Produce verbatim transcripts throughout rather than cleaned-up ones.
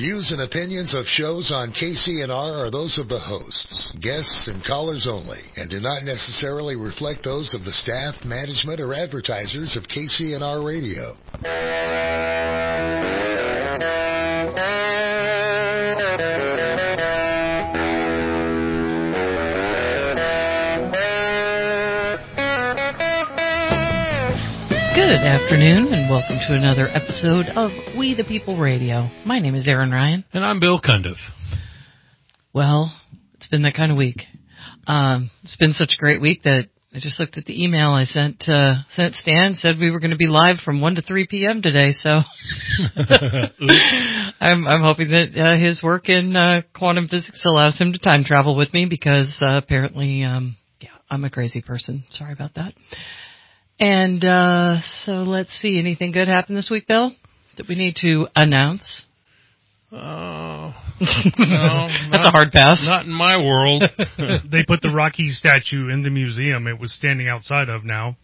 views and opinions of shows on K C N R are those of the hosts, guests, and callers only, and do not necessarily reflect those of the staff, management, or advertisers of K C N R Radio. Good afternoon, and welcome to another episode of We the People Radio. My name is Aaron Ryan. And I'm Bill Cundiff. Well, it's been that kind of week. Um, it's been such a great week that I just looked at the email I sent uh, sent Stan, said we were going to be live from one to three p.m. today, so I'm, I'm hoping that uh, his work in uh, quantum physics allows him to time travel with me because uh, apparently, um, yeah, I'm a crazy person. Sorry about that. And uh, so let's see, anything good happened this week, Bill, that we need to announce? Oh, uh, no. That's not, a hard pass. Not in my world. They put the Rocky statue in the museum it was standing outside of now.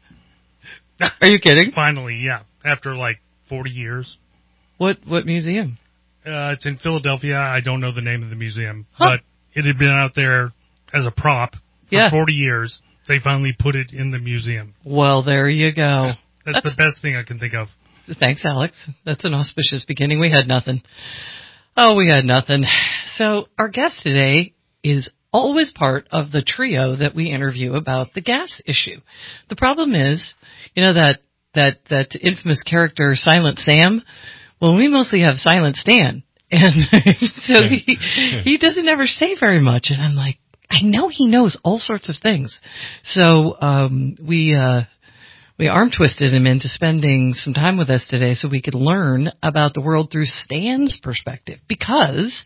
Are you kidding? Finally, yeah, after like forty years. What what museum? Uh, it's in Philadelphia. I don't know the name of the museum, huh. but it had been out there as a prop for yeah. forty years. They finally put it in the museum. Well, there you go. That's, That's the best thing I can think of. Thanks, Alex. That's an auspicious beginning. We had nothing. Oh, we had nothing. So our guest today is always part of the trio that we interview about the gas issue. The problem is, you know, that, that, that infamous character Silent Sam? Well, we mostly have Silent Stan. And so he, he doesn't ever say very much. And I'm like, I know he knows all sorts of things. So um, we uh, we arm twisted him into spending some time with us today so we could learn about the world through Stan's perspective. Because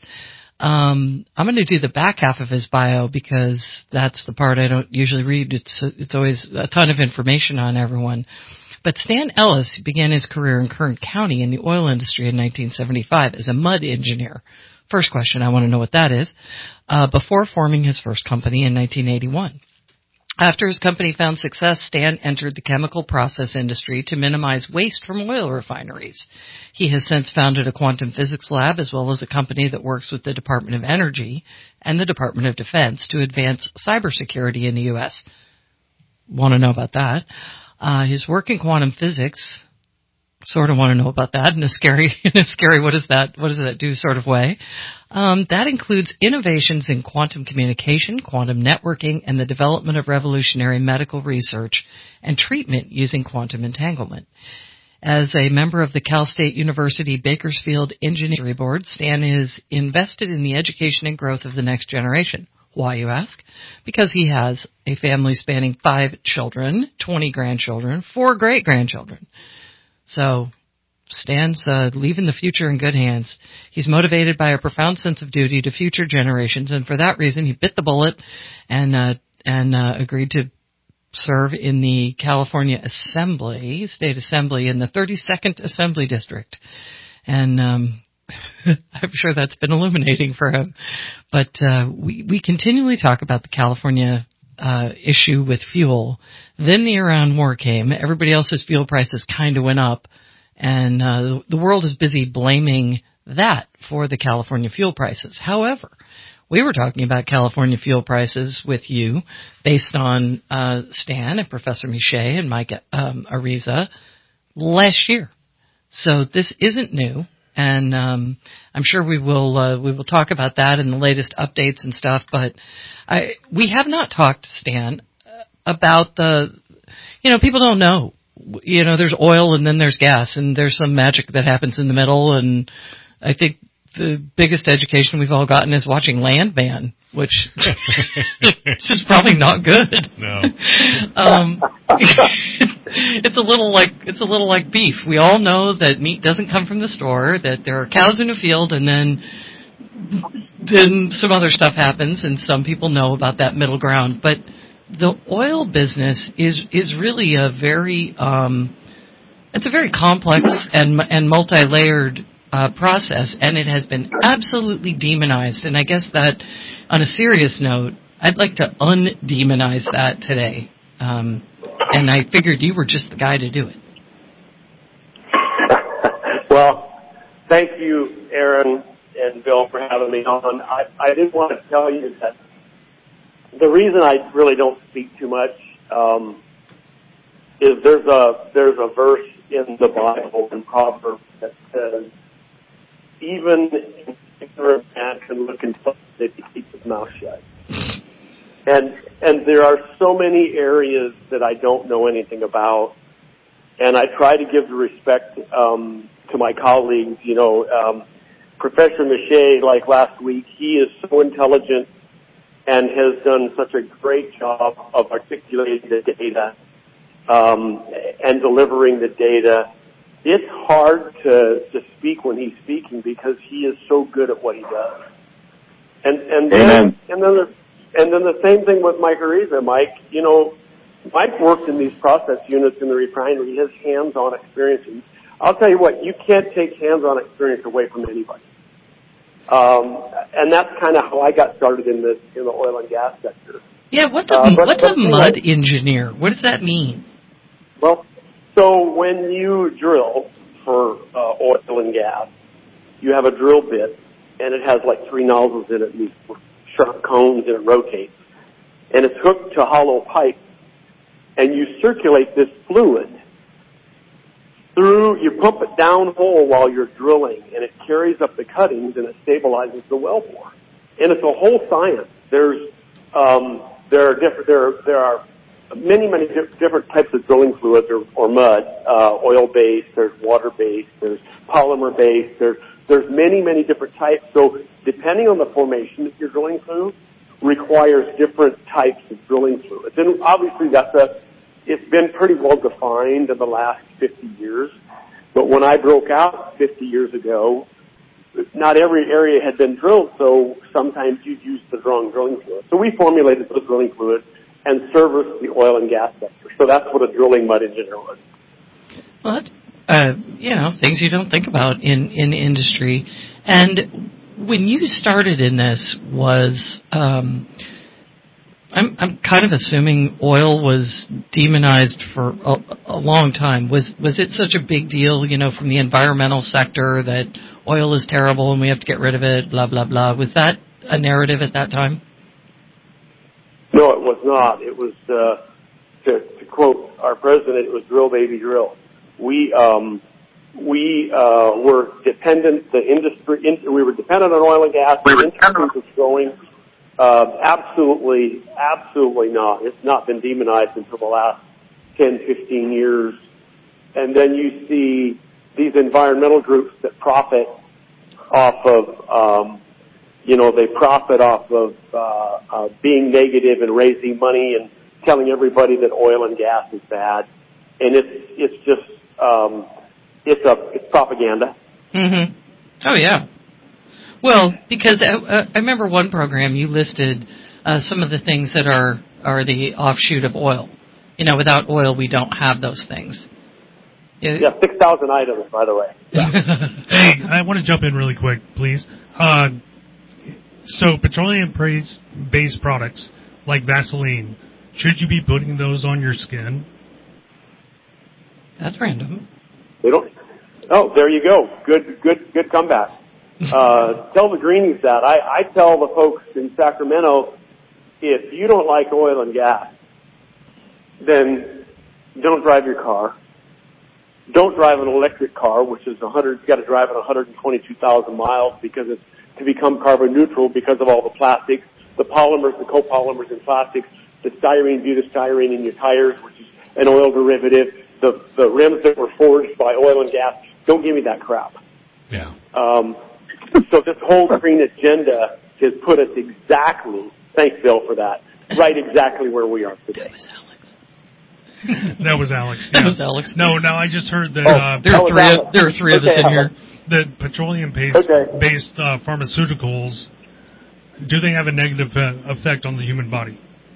um, I'm going to do the back half of his bio because that's the part I don't usually read. It's it's always a ton of information on everyone. But Stan Ellis began his career in Kern County in the oil industry in nineteen seventy-five as a mud engineer. First question, I want to know what that is, uh, before forming his first company in nineteen eighty-one. After his company found success, Stan entered the chemical process industry to minimize waste from oil refineries. He has since founded a quantum physics lab as well as a company that works with the Department of Energy and the Department of Defense to advance cybersecurity in the U S. Want to know about that. Uh, his work in quantum physics, sort of want to know about that in a scary, in a scary, what is that, what does that do sort of way. Um, that includes innovations in quantum communication, quantum networking, and the development of revolutionary medical research and treatment using quantum entanglement. As a member of the Cal State University Bakersfield Engineering Board, Stan is invested in the education and growth of the next generation. Why, you ask? Because he has a family spanning five children, twenty grandchildren, four great-grandchildren. So Stan's uh, leaving the future in good hands. He's motivated by a profound sense of duty to future generations, and for that reason, he bit the bullet and uh, and uh, agreed to serve in the California Assembly, State Assembly, in the thirty-second Assembly District. And um, I'm sure that's been illuminating for him. But uh, we, we continually talk about the California Uh, issue with fuel. Then the Iran war came. Everybody else's fuel prices kind of went up, and uh, the world is busy blaming that for the California fuel prices. However, we were talking about California fuel prices with you based on uh, Stan and Professor Miche and Mike um, Ariza last year. So this isn't new. And um, I'm sure we will uh, we will talk about that in the latest updates and stuff. But I, we have not talked, Stan, about the, you know, people don't know. You know, there's oil and then there's gas and there's some magic that happens in the middle. And I think the biggest education we've all gotten is watching Landman, which, which is probably not good. No. Um, it's a little like it's a little like beef. We all know that meat doesn't come from the store, that there are cows in a field, and then then some other stuff happens, and some people know about that middle ground. But the oil business is is really a very um, it's a very complex and and multi-layered Uh, process, and it has been absolutely demonized. And I guess that, on a serious note, I'd like to undemonize that today. Um, and I figured you were just the guy to do it. Well, thank you, Aaron. and Bill for having me on. I, I did want to tell you that the reason I really don't speak too much um, is there's a there's a verse in the Bible in Proverbs that says, even an ignorant man can look in place if he keeps his mouth shut. And and there are so many areas that I don't know anything about, and I try to give the respect um, to my colleagues. You know, um, Professor Miche, like last week, he is so intelligent and has done such a great job of articulating the data um, and delivering the data. It's hard to, to speak when he's speaking because he is so good at what he does. And and then Amen. and then the, and then the same thing with Mike Ariza. Mike, you know, Mike worked in these process units in the refinery. He has hands-on experience. And I'll tell you what, you can't take hands-on experience away from anybody. Um, and that's kind of how I got started in the in the oil and gas sector. Yeah, what's a, uh, but, what's but a mud engineer? What does that mean? Well, so when you drill for uh, oil and gas, you have a drill bit, and it has like three nozzles in it, and these sharp cones, and it rotates. And it's hooked to hollow pipe, and you circulate this fluid through, you pump it down hole while you're drilling, and it carries up the cuttings, and it stabilizes the wellbore. And it's a whole science. There's, um, there are different, there, there are many, many different types of drilling fluids or, or mud, uh, oil-based, there's water-based, there's polymer-based, there's, there's many, many different types. So depending on the formation that you're drilling through, requires different types of drilling fluids. And obviously that's a, it's been pretty well defined in the last fifty years. But when I broke out fifty years ago, not every area had been drilled, so sometimes you'd use the wrong drilling fluid. So we formulated those drilling fluids and serviced the oil and gas sector. So that's what a drilling mud engineer was. Well, that's, uh, you know, things you don't think about in, in industry. And when you started in this, was um, I'm I'm kind of assuming oil was demonized for a, a long time. Was was it such a big deal, you know, from the environmental sector that oil is terrible and we have to get rid of it, blah, blah, blah? Was that a narrative at that time? No, it was not. It was, uh, to, to quote our president, it was drill, baby, drill. We, um, we, uh, were dependent, the industry, in, we were dependent on oil and gas. The industry was growing. Uh, absolutely, absolutely not. It's not been demonized until the last ten, fifteen years. And then you see these environmental groups that profit off of, um, you know, they profit off of uh, uh, being negative and raising money and telling everybody that oil and gas is bad. And it's it's just um, it's a it's propaganda. Mm-hmm. Oh yeah. Well, because I, I remember one program you listed uh, some of the things that are are the offshoot of oil. You know, without oil, we don't have those things. Yeah, yeah six thousand items, by the way. Yeah. Hey, I want to jump in really quick, please. Uh, so petroleum-based products like Vaseline, should you be putting those on your skin? That's random. They don't. Oh, there you go. Good, good, good comeback. Uh, tell the greenies that. I, I tell the folks in Sacramento, if you don't like oil and gas, then don't drive your car. Don't drive an electric car, which is one hundred. You got to drive it one hundred twenty-two thousand miles because it's to become carbon neutral because of all the plastics, the polymers, the copolymers in plastics, the styrene, butastyrene in your tires, which is an oil derivative. The the rims that were forged by oil and gas. Don't give me that crap. Yeah. Um, so this whole green agenda has put us exactly. Thanks, Bill, for that. Right, exactly where we are today. That was Alex. That was Alex. That yeah. was Alex. No, no, I just heard that Oh, uh, There are was three. Alex. Of, there are three of us Okay, in here. that petroleum-based Okay. based, uh, pharmaceuticals, do they have a negative uh, effect on the human body?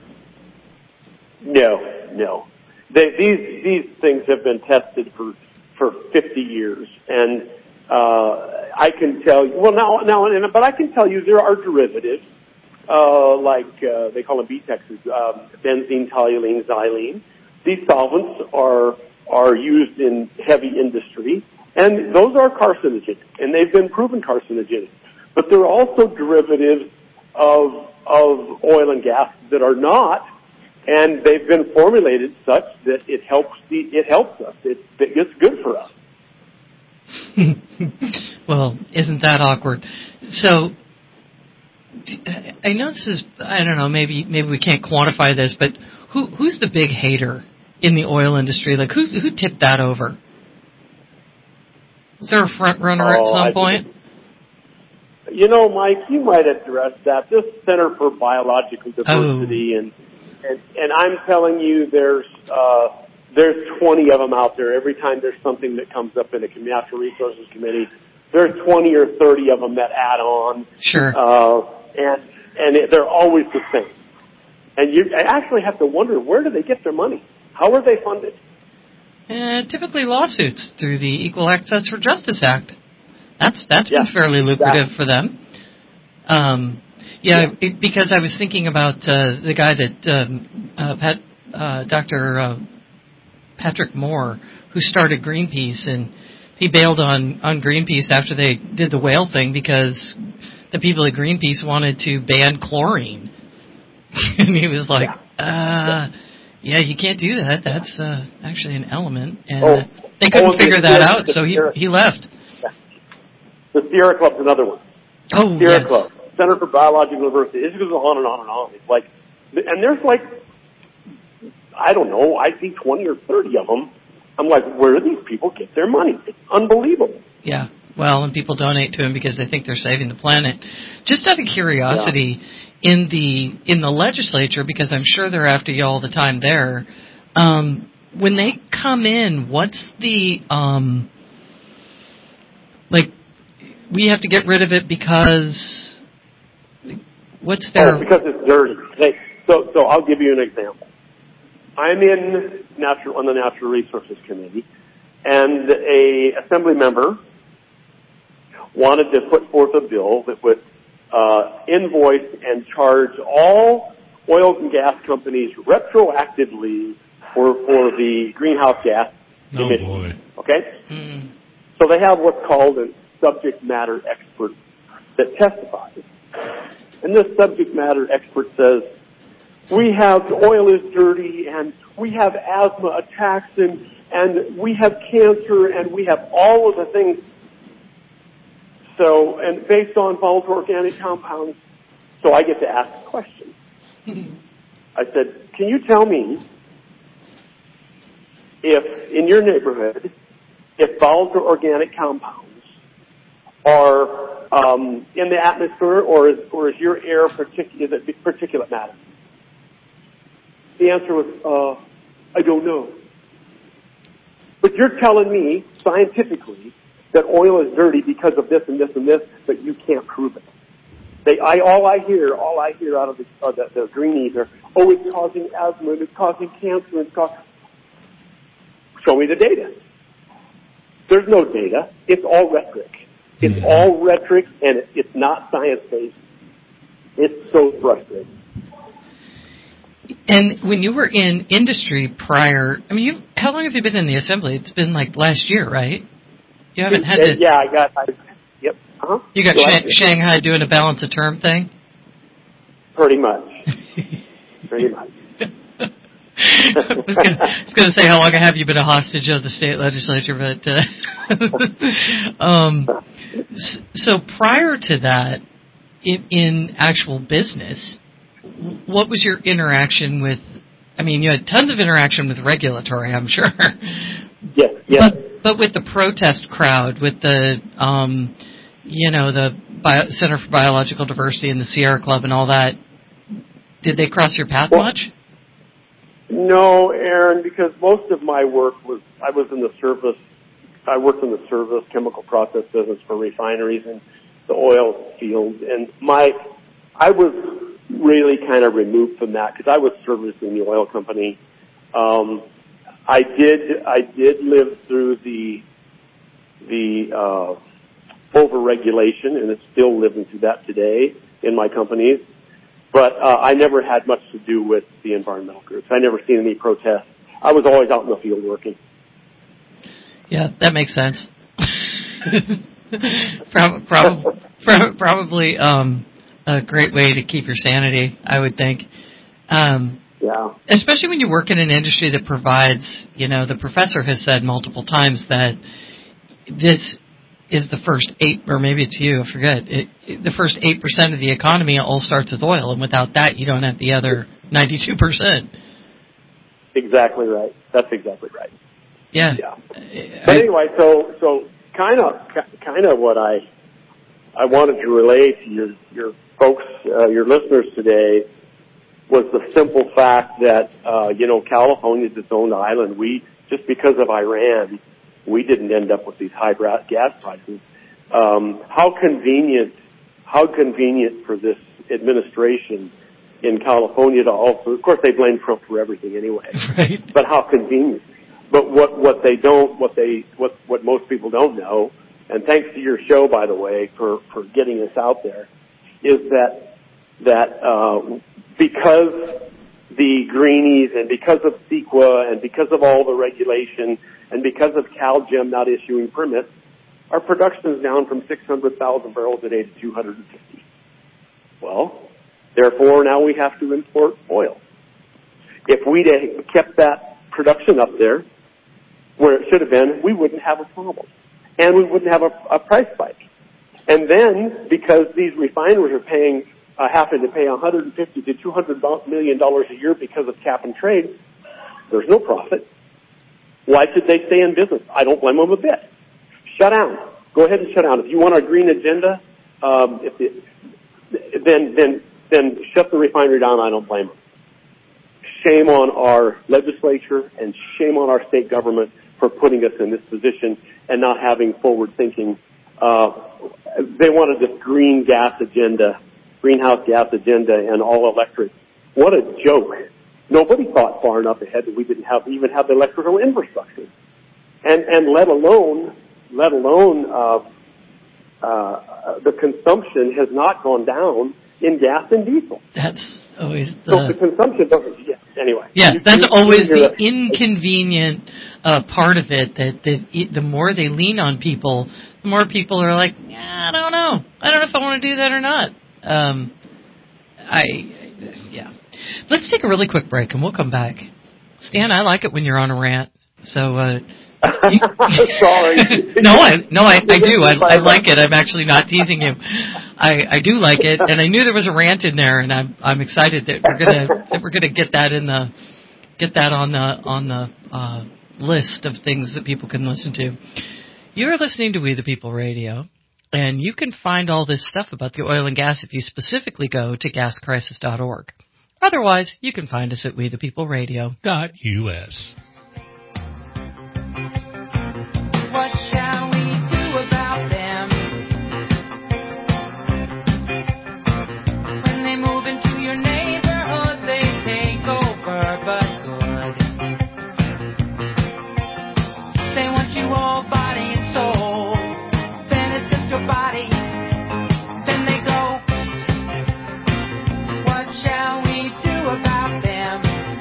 No, no. They, these these things have been tested for for fifty years, and uh, I can tell you. Well, now now, but I can tell you there are derivatives, uh, like uh, they call them B TEXs, um, benzene, toluene, xylene. These solvents are are used in heavy industry, and those are carcinogenic, and they've been proven carcinogenic. but there are also derivatives of of oil and gas that are not, and they've been formulated such that it helps the it helps us. It, it's good for us. Well, isn't that awkward? So, I know this is, I don't know, maybe maybe we can't quantify this, but who who's the big hater in the oil industry? Like, who who tipped that over? Is there a front runner oh, at some I point? Think, you know, Mike, you might address that. This Center for Biological Diversity, oh. and, and and I'm telling you, there's uh, there's twenty of them out there. Every time there's something that comes up in a Natural Resources Committee, there's twenty or thirty of them that add on. Sure. Uh, and and it, they're always the same. And you actually have to wonder, where do they get their money? How are they funded? Uh, typically lawsuits through the Equal Access for Justice Act. That's that's yeah, been fairly lucrative exactly. for them. Um, yeah, yeah. It, because I was thinking about uh, the guy that um, uh, Pat, uh, Doctor Uh, Patrick Moore, who started Greenpeace, and he bailed on on Greenpeace after they did the whale thing because the people at Greenpeace wanted to ban chlorine, and he was like, yeah. uh. Yeah, you can't do that. That's uh, actually an element, and oh. uh, they couldn't oh, figure the, that the, out, the so he Sierra, he left. Yeah. The Sierra Club's another one. Oh, Sierra yes. Club, Center for Biological Diversity. It goes on and on and on. It's like, and there's like, I don't know, I see twenty or thirty of them. I'm like, where do these people get their money? It's unbelievable. Yeah. Well, and people donate to him because they think they're saving the planet. Just out of curiosity, yeah. in the in the legislature, because I'm sure they're after you all the time there. Um, when they come in, what's the, um, like, we have to get rid of it because, what's their... Oh, because it's dirty. Hey, so, so I'll give you an example. I'm in natural, on the Natural Resources Committee, and a assembly member wanted to put forth a bill that would uh, invoice and charge all oil and gas companies retroactively for, for the greenhouse gas oh emissions. Boy. Okay? Mm. So they have what's called a subject matter expert that testifies. And this subject matter expert says, we have, oil is dirty, and we have asthma attacks, and, and we have cancer, and we have all of the things. So, and based on volatile organic compounds, so I get to ask a question. I said, can you tell me if in your neighborhood, if volatile organic compounds are um, in the atmosphere, or is, or is your air particulate, is it particulate matter? The answer was, uh, I don't know. But you're telling me scientifically that oil is dirty because of this and this and this, but you can't prove it. They, I, all I hear, all I hear out of the, uh, the, the greenies are, oh, it's causing asthma, it's causing cancer, it's causing... Show me the data. There's no data. It's all rhetoric. It's mm-hmm. all rhetoric, and it, it's not science-based. It's so frustrating. And when you were in industry prior, I mean, you, how long have you been in the assembly? It's been like last year, right? You haven't had to... Yeah, I got... I, yep. Uh-huh. You got Sh- Shanghai doing a balance of term thing? Pretty much. Pretty much. I was going to say, how long have you been a hostage of the state legislature? But uh, um, so prior to that, in, in actual business, what was your interaction with? I mean, you had tons of interaction with regulatory, I'm sure. Yes, yes. But, but with the protest crowd, with the, um, you know, the Bio- Center for Biological Diversity and the Sierra Club and all that, did they cross your path well, much? No, Aaron, because most of my work was, I was in the service, I worked in the service chemical process business for refineries and the oil field, and my, I was really kind of removed from that because I was servicing the oil company. Um, I did, I did live through the, the, uh, overregulation, and it's still living through that today in my companies. But uh, I never had much to do with the environmental groups. I never seen any protests. I was always out in the field working. Yeah, that makes sense. probably, probably um, a great way to keep your sanity, I would think. Um, yeah. Especially when you work in an industry that provides, you know, the professor has said multiple times that this is the first eight, or maybe it's you, I forget, it, it, the first eight percent of the economy all starts with oil, and without that, you don't have the other ninety-two percent. Exactly right. That's exactly right. Yeah. Yeah. I, but anyway, so so kind of kind of what I I wanted to relay to your your folks, uh, your listeners today, was the simple fact that uh, you know California is its own island. We just because of Iran, we didn't end up with these high gas prices. Um, how convenient, how convenient for this administration in California to also, of course they blame Trump for everything anyway, right. But how convenient. But what, what they don't, what they, what, what most people don't know, and thanks to your show, by the way, for, for getting this out there, is that, that, uh, because the greenies and because of CEQA and because of all the regulation and because of CalGEM not issuing permits, our production is down from six hundred thousand barrels a day to two hundred fifty. Well, therefore, now we have to import oil. If we'd kept that production up there where it should have been, we wouldn't have a problem. And we wouldn't have a, a price spike. And then, because these refiners are paying, uh, having to pay one hundred fifty to two hundred million dollars a year because of cap and trade, there's no profit. Why should they stay in business? I don't blame them a bit. Shut down. Go ahead and shut down. If you want our green agenda, um, if it, then, then, then shut the refinery down. I don't blame them. Shame on our legislature and shame on our state government for putting us in this position and not having forward thinking. Uh, they wanted this green gas agenda, greenhouse gas agenda and all electric. What a joke. Nobody thought far enough ahead that we didn't have, even have the electrical infrastructure. And, and let alone, let alone, uh, uh, the consumption has not gone down in gas and diesel. That's always the... So the consumption doesn't, yeah, anyway. Yeah, you, that's you, always you the inconvenient uh, part of it, that the, the more they lean on people, the more people are like, yeah, I don't know. I don't know if I want to do that or not. Um, I, yeah. Let's take a really quick break, and we'll come back. Stan, I like it when you're on a rant. So, uh... You, sorry. no, I, no, I, I do. I, I like it. I'm actually not teasing you. I, I do like it, and I knew there was a rant in there, and I'm, I'm excited that we're gonna, that we're gonna get that in the, get that on the, on the, uh, list of things that people can listen to. You're listening to We the People Radio, and you can find all this stuff about the oil and gas if you specifically go to gas crisis dot org. Otherwise, you can find us at we the people radio dot U S. What shall we do about them when they move into your neighborhood? They take over, but good. They want you all body and soul. Then it's just your body. Then they go. What shall we do about them?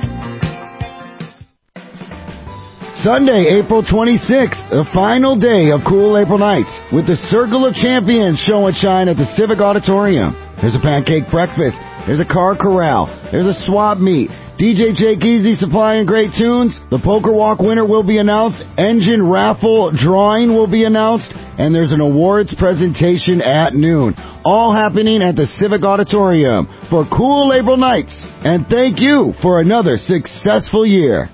Sunday, April twenty-sixth, the final day of Cool April Nights, with the Circle of Champions show and shine at the Civic Auditorium. There's a pancake breakfast, there's a car corral, there's a swap meet, D J Jake Easy supplying great tunes, the Poker Walk winner will be announced, engine raffle drawing will be announced, and there's an awards presentation at noon. All happening at the Civic Auditorium for Cool April Nights. And thank you for another successful year.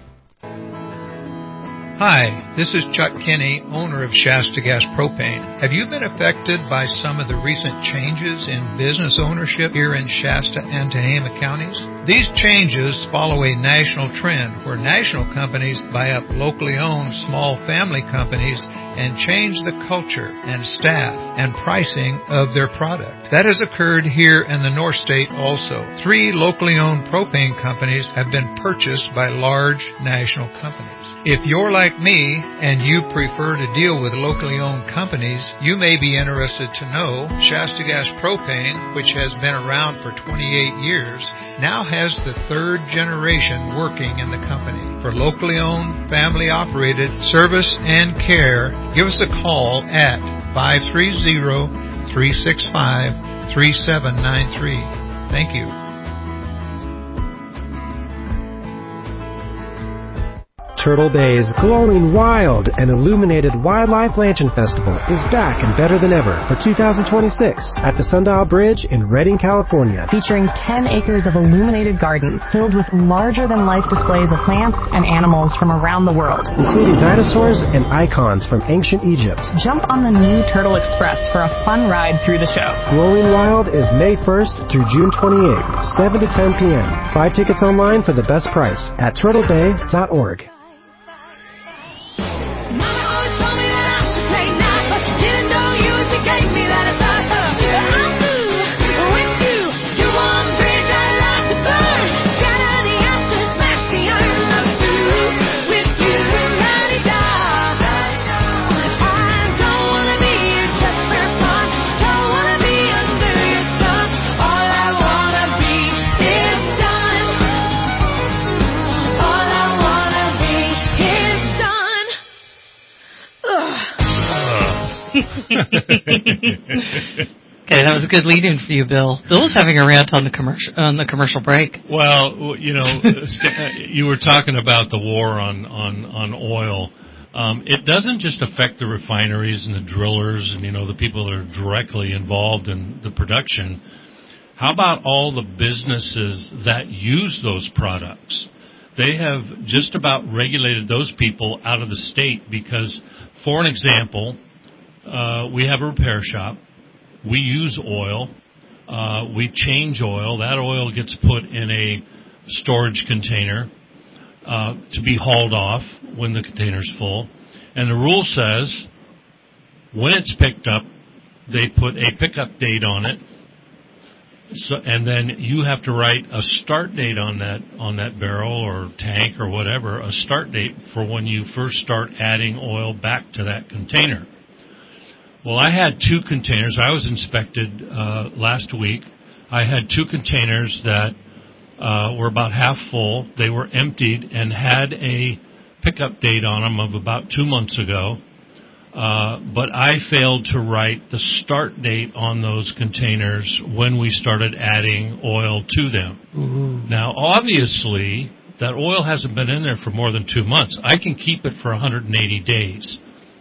Hi, this is Chuck Kinney, owner of Shasta Gas Propane. Have you been affected by some of the recent changes in business ownership here in Shasta and Tehama counties? These changes follow a national trend where national companies buy up locally owned small family companies and change the culture and staff and pricing of their product. That has occurred here in the North State also. Three locally owned propane companies have been purchased by large national companies. If you're like me and you prefer to deal with locally owned companies, you may be interested to know Shasta Gas Propane, which has been around for twenty-eight years, now has the third generation working in the company. For locally owned, family operated service and care, give us a call at five three zero, three six five, three seven nine three. Thank you. Turtle Bay's glowing wild and illuminated Wildlife Lantern Festival is back and better than ever for two thousand twenty-six at the Sundial Bridge in Redding, California. Featuring ten acres of illuminated gardens filled with larger-than-life displays of plants and animals from around the world, including dinosaurs and icons from ancient Egypt. Jump on the new Turtle Express for a fun ride through the show. Glowing Wild is May first through June twenty-eighth, seven to ten p.m. Buy tickets online for the best price at turtle bay dot org. Okay, that was a good lead-in for you, Bill. Bill was having a rant on the commercial on the commercial break. Well, you know, you were talking about the war on on on oil. Um, it doesn't just affect the refineries and the drillers and, you know, the people that are directly involved in the production. How about all the businesses that use those products? They have just about regulated those people out of the state because, for an example, uh, we have a repair shop. We use oil. Uh, we change oil. That oil gets put in a storage container uh, to be hauled off when the container's full. And the rule says when it's picked up, they put a pickup date on it. So, and then you have to write a start date on that on that barrel or tank or whatever, a start date for when you first start adding oil back to that container. Well, I had two containers. I was inspected uh, last week. I had two containers that uh, were about half full. They were emptied and had a pickup date on them of about two months ago. Uh, but I failed to write the start date on those containers when we started adding oil to them. Ooh. Now, obviously, that oil hasn't been in there for more than two months. I can keep it for one hundred eighty days.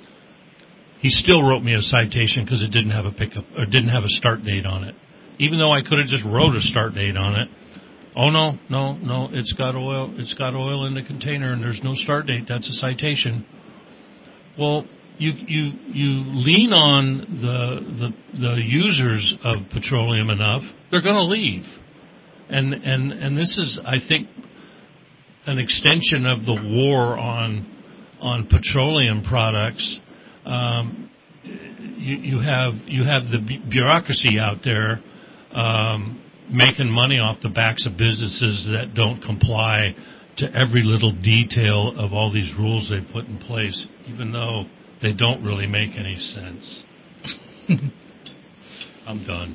He still wrote me a citation because it didn't have a pickup or didn't have a start date on it, even though I could have just wrote a start date on it. Oh no, no, no! It's got oil. It's got oil in the container, and there's no start date. That's a citation. Well, you you you lean on the the, the users of petroleum enough, they're going to leave, and and and this is, I think, an extension of the war on on petroleum products. Um, you, you have you have the bureaucracy out there um, making money off the backs of businesses that don't comply to every little detail of all these rules they put in place, even though they don't really make any sense. I'm done.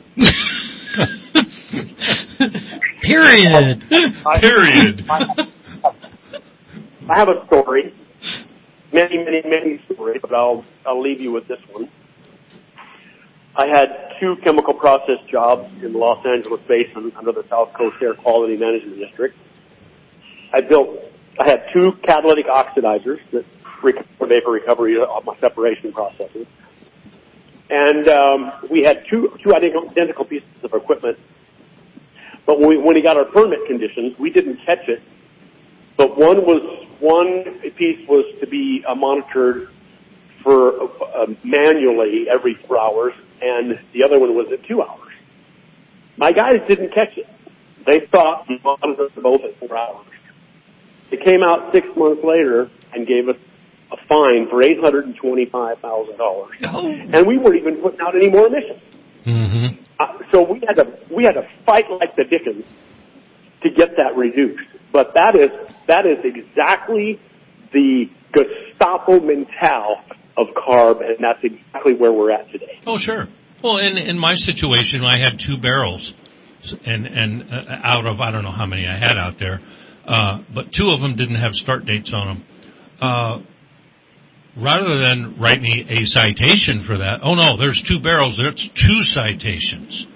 Period. Period. I have a story. Many, many, many stories, but I'll I'll leave you with this one. I had two chemical process jobs in the Los Angeles basin under the South Coast Air Quality Management District. I built, I had two catalytic oxidizers that recover vapor recovery of my separation processes. And um, we had two two identical pieces of equipment. But when we, when we got our permit conditions, we didn't catch it. But one was one piece was to be uh, monitored for uh, manually every four hours, and the other one was at two hours. My guys didn't catch it. They thought we monitored both at four hours. They came out six months later and gave us a fine for eight hundred and twenty-five thousand dollars, oh. and we weren't even putting out any more emissions. Mm-hmm. Uh, so we had to we had to fight like the dickens to get that reduced. But that is that is exactly the Gestapo mentale of CARB, and that's exactly where we're at today. Oh, sure. Well, in in my situation, I had two barrels, and and uh, out of I don't know how many I had out there, uh, but two of them didn't have start dates on them. Uh, rather than write me a citation for that, oh no, there's two barrels, there's two citations.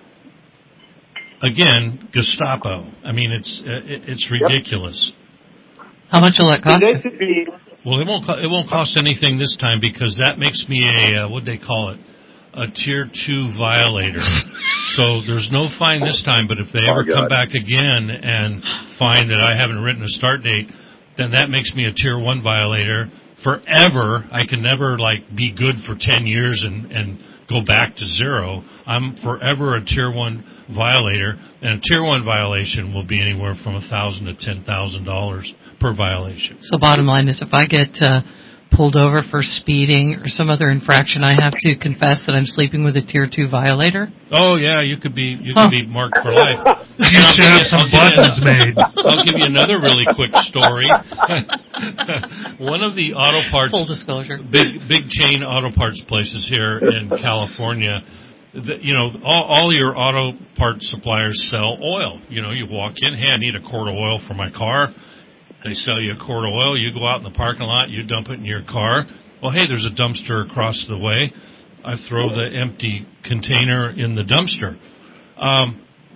Again, Gestapo. I mean, it's it's ridiculous. Yep. How much will that cost you? Be... Well, it won't it won't cost anything this time because that makes me a uh, what'd they call it? A tier two violator. So there's no fine this time. But if they ever oh, come back again and find that I haven't written a start date, then that makes me a tier one violator forever. I can never like be good for ten years and and go back to zero. I'm forever a tier one violator, and a tier one violation will be anywhere from a thousand to ten thousand dollars per violation. So bottom line is, if I get uh, pulled over for speeding or some other infraction, I have to confess that I'm sleeping with a tier two violator. Oh yeah, you could be you huh. could be marked for life. You should have some buttons made. I'll give you another really quick story. One of the auto parts, full disclosure, big big chain auto parts places here in California. The, you know, all, all your auto parts suppliers sell oil. You know, you walk in, hey, I need a quart of oil for my car. They sell you a quart of oil. You go out in the parking lot, you dump it in your car. Well, hey, there's a dumpster across the way. I throw the empty container in the dumpster. Um,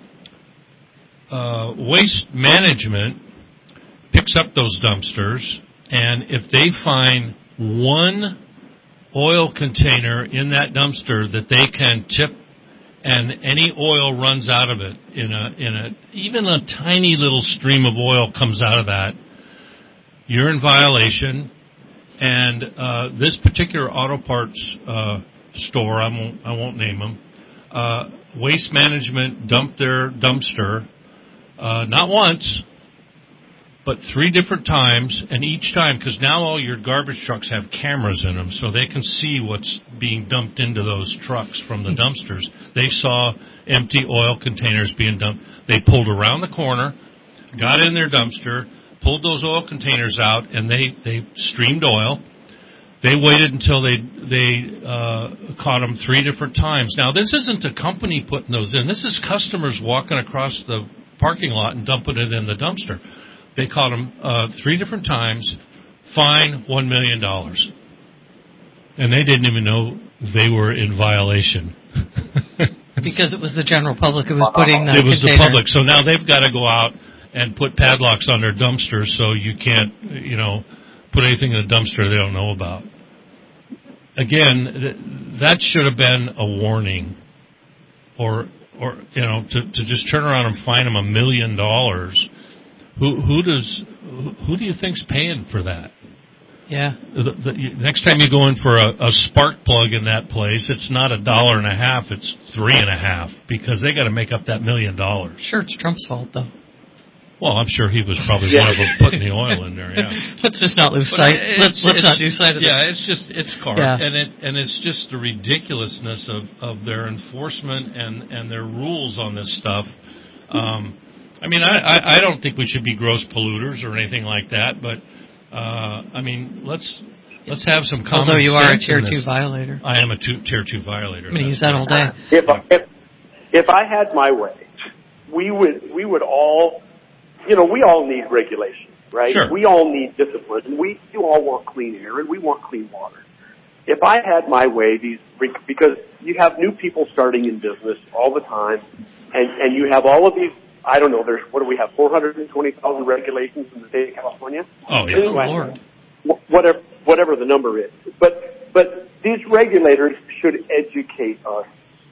uh, waste management picks up those dumpsters, and if they find one oil container in that dumpster that they can tip, and any oil runs out of it in a in a even a tiny little stream of oil comes out of that, you're in violation. And uh, this particular auto parts uh, store, I won't I won't name them. Uh, Waste Management dumped their dumpster uh, not once, but three different times, and each time, because now all your garbage trucks have cameras in them, so they can see what's being dumped into those trucks from the dumpsters. They saw empty oil containers being dumped. They pulled around the corner, got in their dumpster, pulled those oil containers out, and they, they streamed oil. They waited until they they uh, caught them three different times. Now, this isn't a company putting those in. This is customers walking across the parking lot and dumping it in the dumpster. They caught them uh, three different times, fine one million dollars. And they didn't even know they were in violation. Because it was the general public who was putting that It was container. the public. So now they've got to go out and put padlocks on their dumpsters so you can't, you know, put anything in the dumpster they don't know about. Again, th- that should have been a warning. Or, or you know, to, to just turn around and fine them a million dollars. Who who does who do you think's paying for that? Yeah. The, the, next time you go in for a, a spark plug in that place, it's not a dollar and a half; it's three and a half because they got to make up that million dollars. Sure, it's Trump's fault though. Well, I'm sure he was probably yeah. one of them putting the oil in there. Yeah. Let's just not lose sight. Let's let's not lose sight of yeah, that. Yeah, it's just it's car, yeah. and it and it's just the ridiculousness of, of their enforcement and, and their rules on this stuff. Um, I mean, I, I, I don't think we should be gross polluters or anything like that, but uh, I mean, let's let's have some common sense. Although you are a tier in two this. violator. I am a two, tier two violator. I'm going to use that all day. If, if if I had my way, we would we would all, you know, we all need regulation, right? Sure. We all need discipline, and we you all want clean air, and we want clean water. If I had my way, these because you have new people starting in business all the time, and and you have all of these. I don't know, there's, what do we have, four hundred twenty thousand regulations in the state of California? Oh, yeah. Anyway, oh, Lord. Whatever, whatever the number is. But, but these regulators should educate us,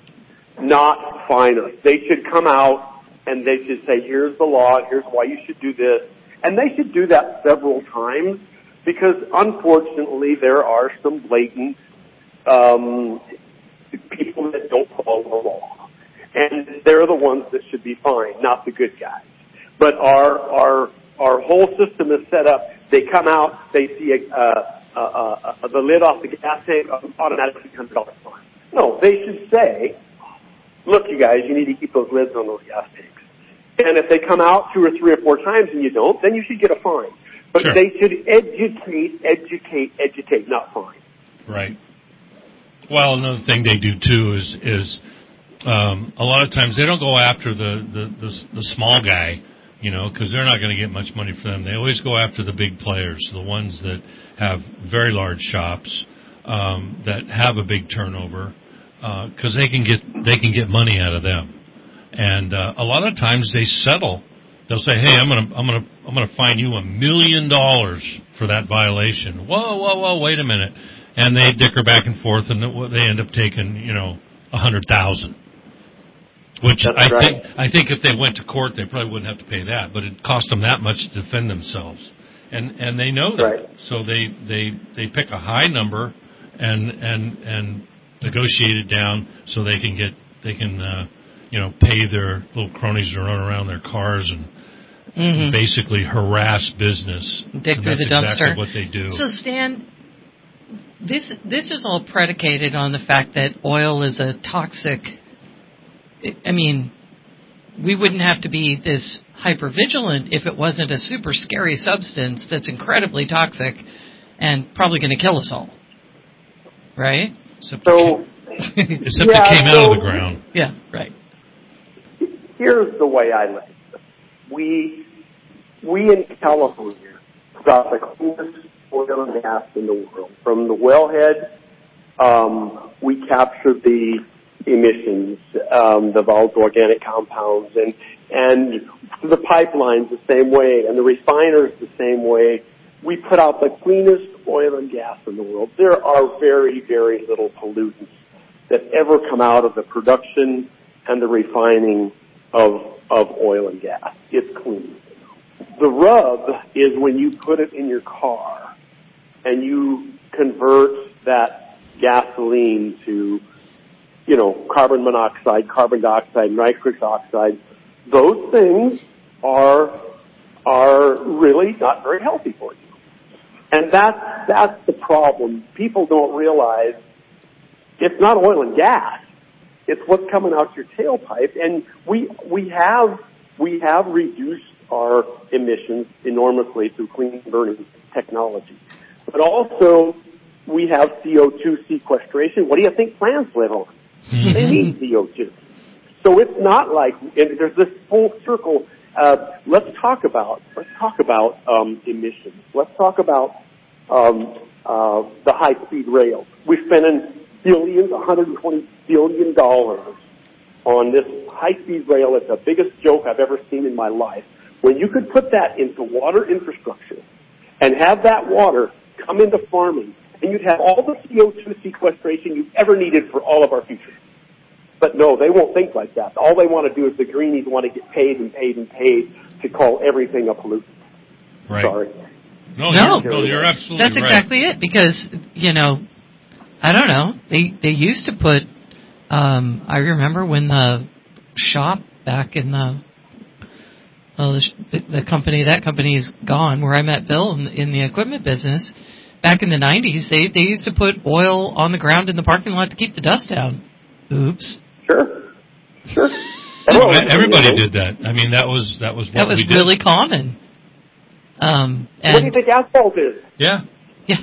not fine us. They should come out and they should say, here's the law, here's why you should do this. And they should do that several times because, unfortunately, there are some blatant um, people that don't follow the law. And they're the ones that should be fined, not the good guys. But our our our whole system is set up. They come out, they see a, uh, uh, uh, the lid off the gas tank, automatically one hundred dollars fine. No, they should say, look, you guys, you need to keep those lids on those gas tanks. And if they come out two or three or four times and you don't, then you should get a fine. But sure. They should educate, educate, educate, not fine. Right. Well, another thing they do too is is. Um, a lot of times they don't go after the, the, the, the small guy, you know, because they're not going to get much money for them. They always go after the big players, the ones that have very large shops, um, that have a big turnover, because uh, they can get they can get money out of them. And uh, a lot of times they settle. They'll say, "Hey, I'm gonna I'm gonna I'm gonna fine you a million dollars for that violation." Whoa, whoa, whoa! Wait a minute. And they dicker back and forth, and they end up taking, you know, a hundred thousand. Which That's I right. think I think if they went to court, they probably wouldn't have to pay that, but it cost them that much to defend themselves, and and they know that, right. so they they they pick a high number and and and negotiate it down so they can get they can uh, you know pay their little cronies to run around their cars and mm-hmm. basically harass business. Dick and through that's the dumpster. Exactly what they do. So Stan, this this is all predicated on the fact that oil is a toxic. I mean, we wouldn't have to be this hypervigilant if it wasn't a super scary substance that's incredibly toxic and probably going to kill us all, right? Except so, it came, except yeah, it came so, out of the ground. Yeah, right. Here's the way I look at it. We, we in California got the cleanest oil and gas in the world. From the wellhead, um, we captured the emissions, um, the volatile organic compounds, and and the pipelines the same way, and the refiners the same way. We put out the cleanest oil and gas in the world. There are very, very little pollutants that ever come out of the production and the refining of of oil and gas. It's clean. The rub is when you put it in your car and you convert that gasoline to, you know, carbon monoxide, carbon dioxide, nitrous oxide. Those things are are really not very healthy for you. And that's that's the problem. People don't realize it's not oil and gas. It's what's coming out your tailpipe. And we we have we have reduced our emissions enormously through clean burning technology. But also we have C O two sequestration. What do you think plants live on? Mm-hmm. They need C O two. So it's not like, and there's this full circle. Uh, let's talk about, let's talk about, um, emissions. Let's talk about, um, uh, the high-speed rail. We're spending billions, one hundred twenty billion dollars on this high-speed rail. It's the biggest joke I've ever seen in my life. When you could put that into water infrastructure and have that water come into farming, and you'd have all the C O two sequestration you've ever needed for all of our future. But no, they won't think like that. All they want to do is the greenies want to get paid and paid and paid to call everything a pollutant. Right. Sorry. No, no, you're, no, you're absolutely That's right. exactly it. Because, you know, I don't know. They they used to put, um, I remember when the shop back in the, well, the, the company, that company is gone, where I met Bill in, in the equipment business. Back in the nineties, they, they used to put oil on the ground in the parking lot to keep the dust down. Oops. Sure. Sure. Everybody, everybody did that. I mean, that was that was what that was we did. really common. Um, and what do you think asphalt is? Yeah. Yeah.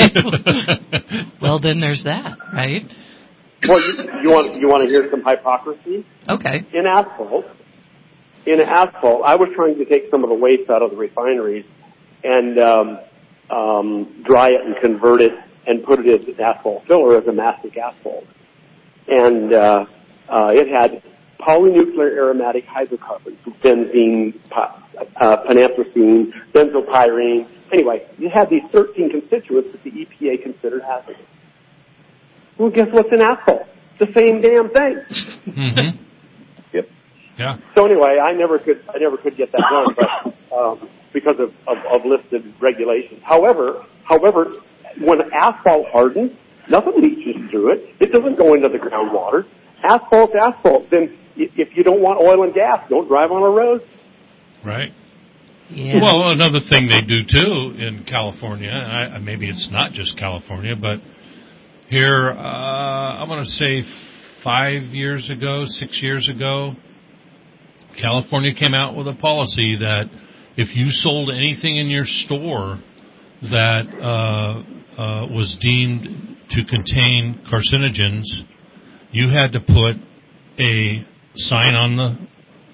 Well, then there's that, right? Well, you, you want you want to hear some hypocrisy? Okay. In asphalt, in asphalt, I was trying to take some of the waste out of the refineries and um, um, dry it and convert it and put it as an asphalt filler as a mastic asphalt. And uh, uh, it had polynuclear aromatic hydrocarbons, benzene, uh, phenanthrene, benzopyrene. Anyway, you had these thirteen constituents that the E P A considered hazardous. Well, guess what's in asphalt? The same damn thing. Mm-hmm. Yep. Yeah. So anyway, I never could, I never could get that done, but um, because of, of, of listed regulations. However, however, when asphalt hardens, nothing leaches through it. It doesn't go into the groundwater. Asphalt's asphalt. Then if you don't want oil and gas, don't drive on a road. Right. Yeah. Well, another thing they do, too, in California, I, maybe it's not just California, but here, uh, I'm going to say five years ago, six years ago, California came out with a policy that if you sold anything in your store that uh, uh, was deemed to contain carcinogens, you had to put a sign on the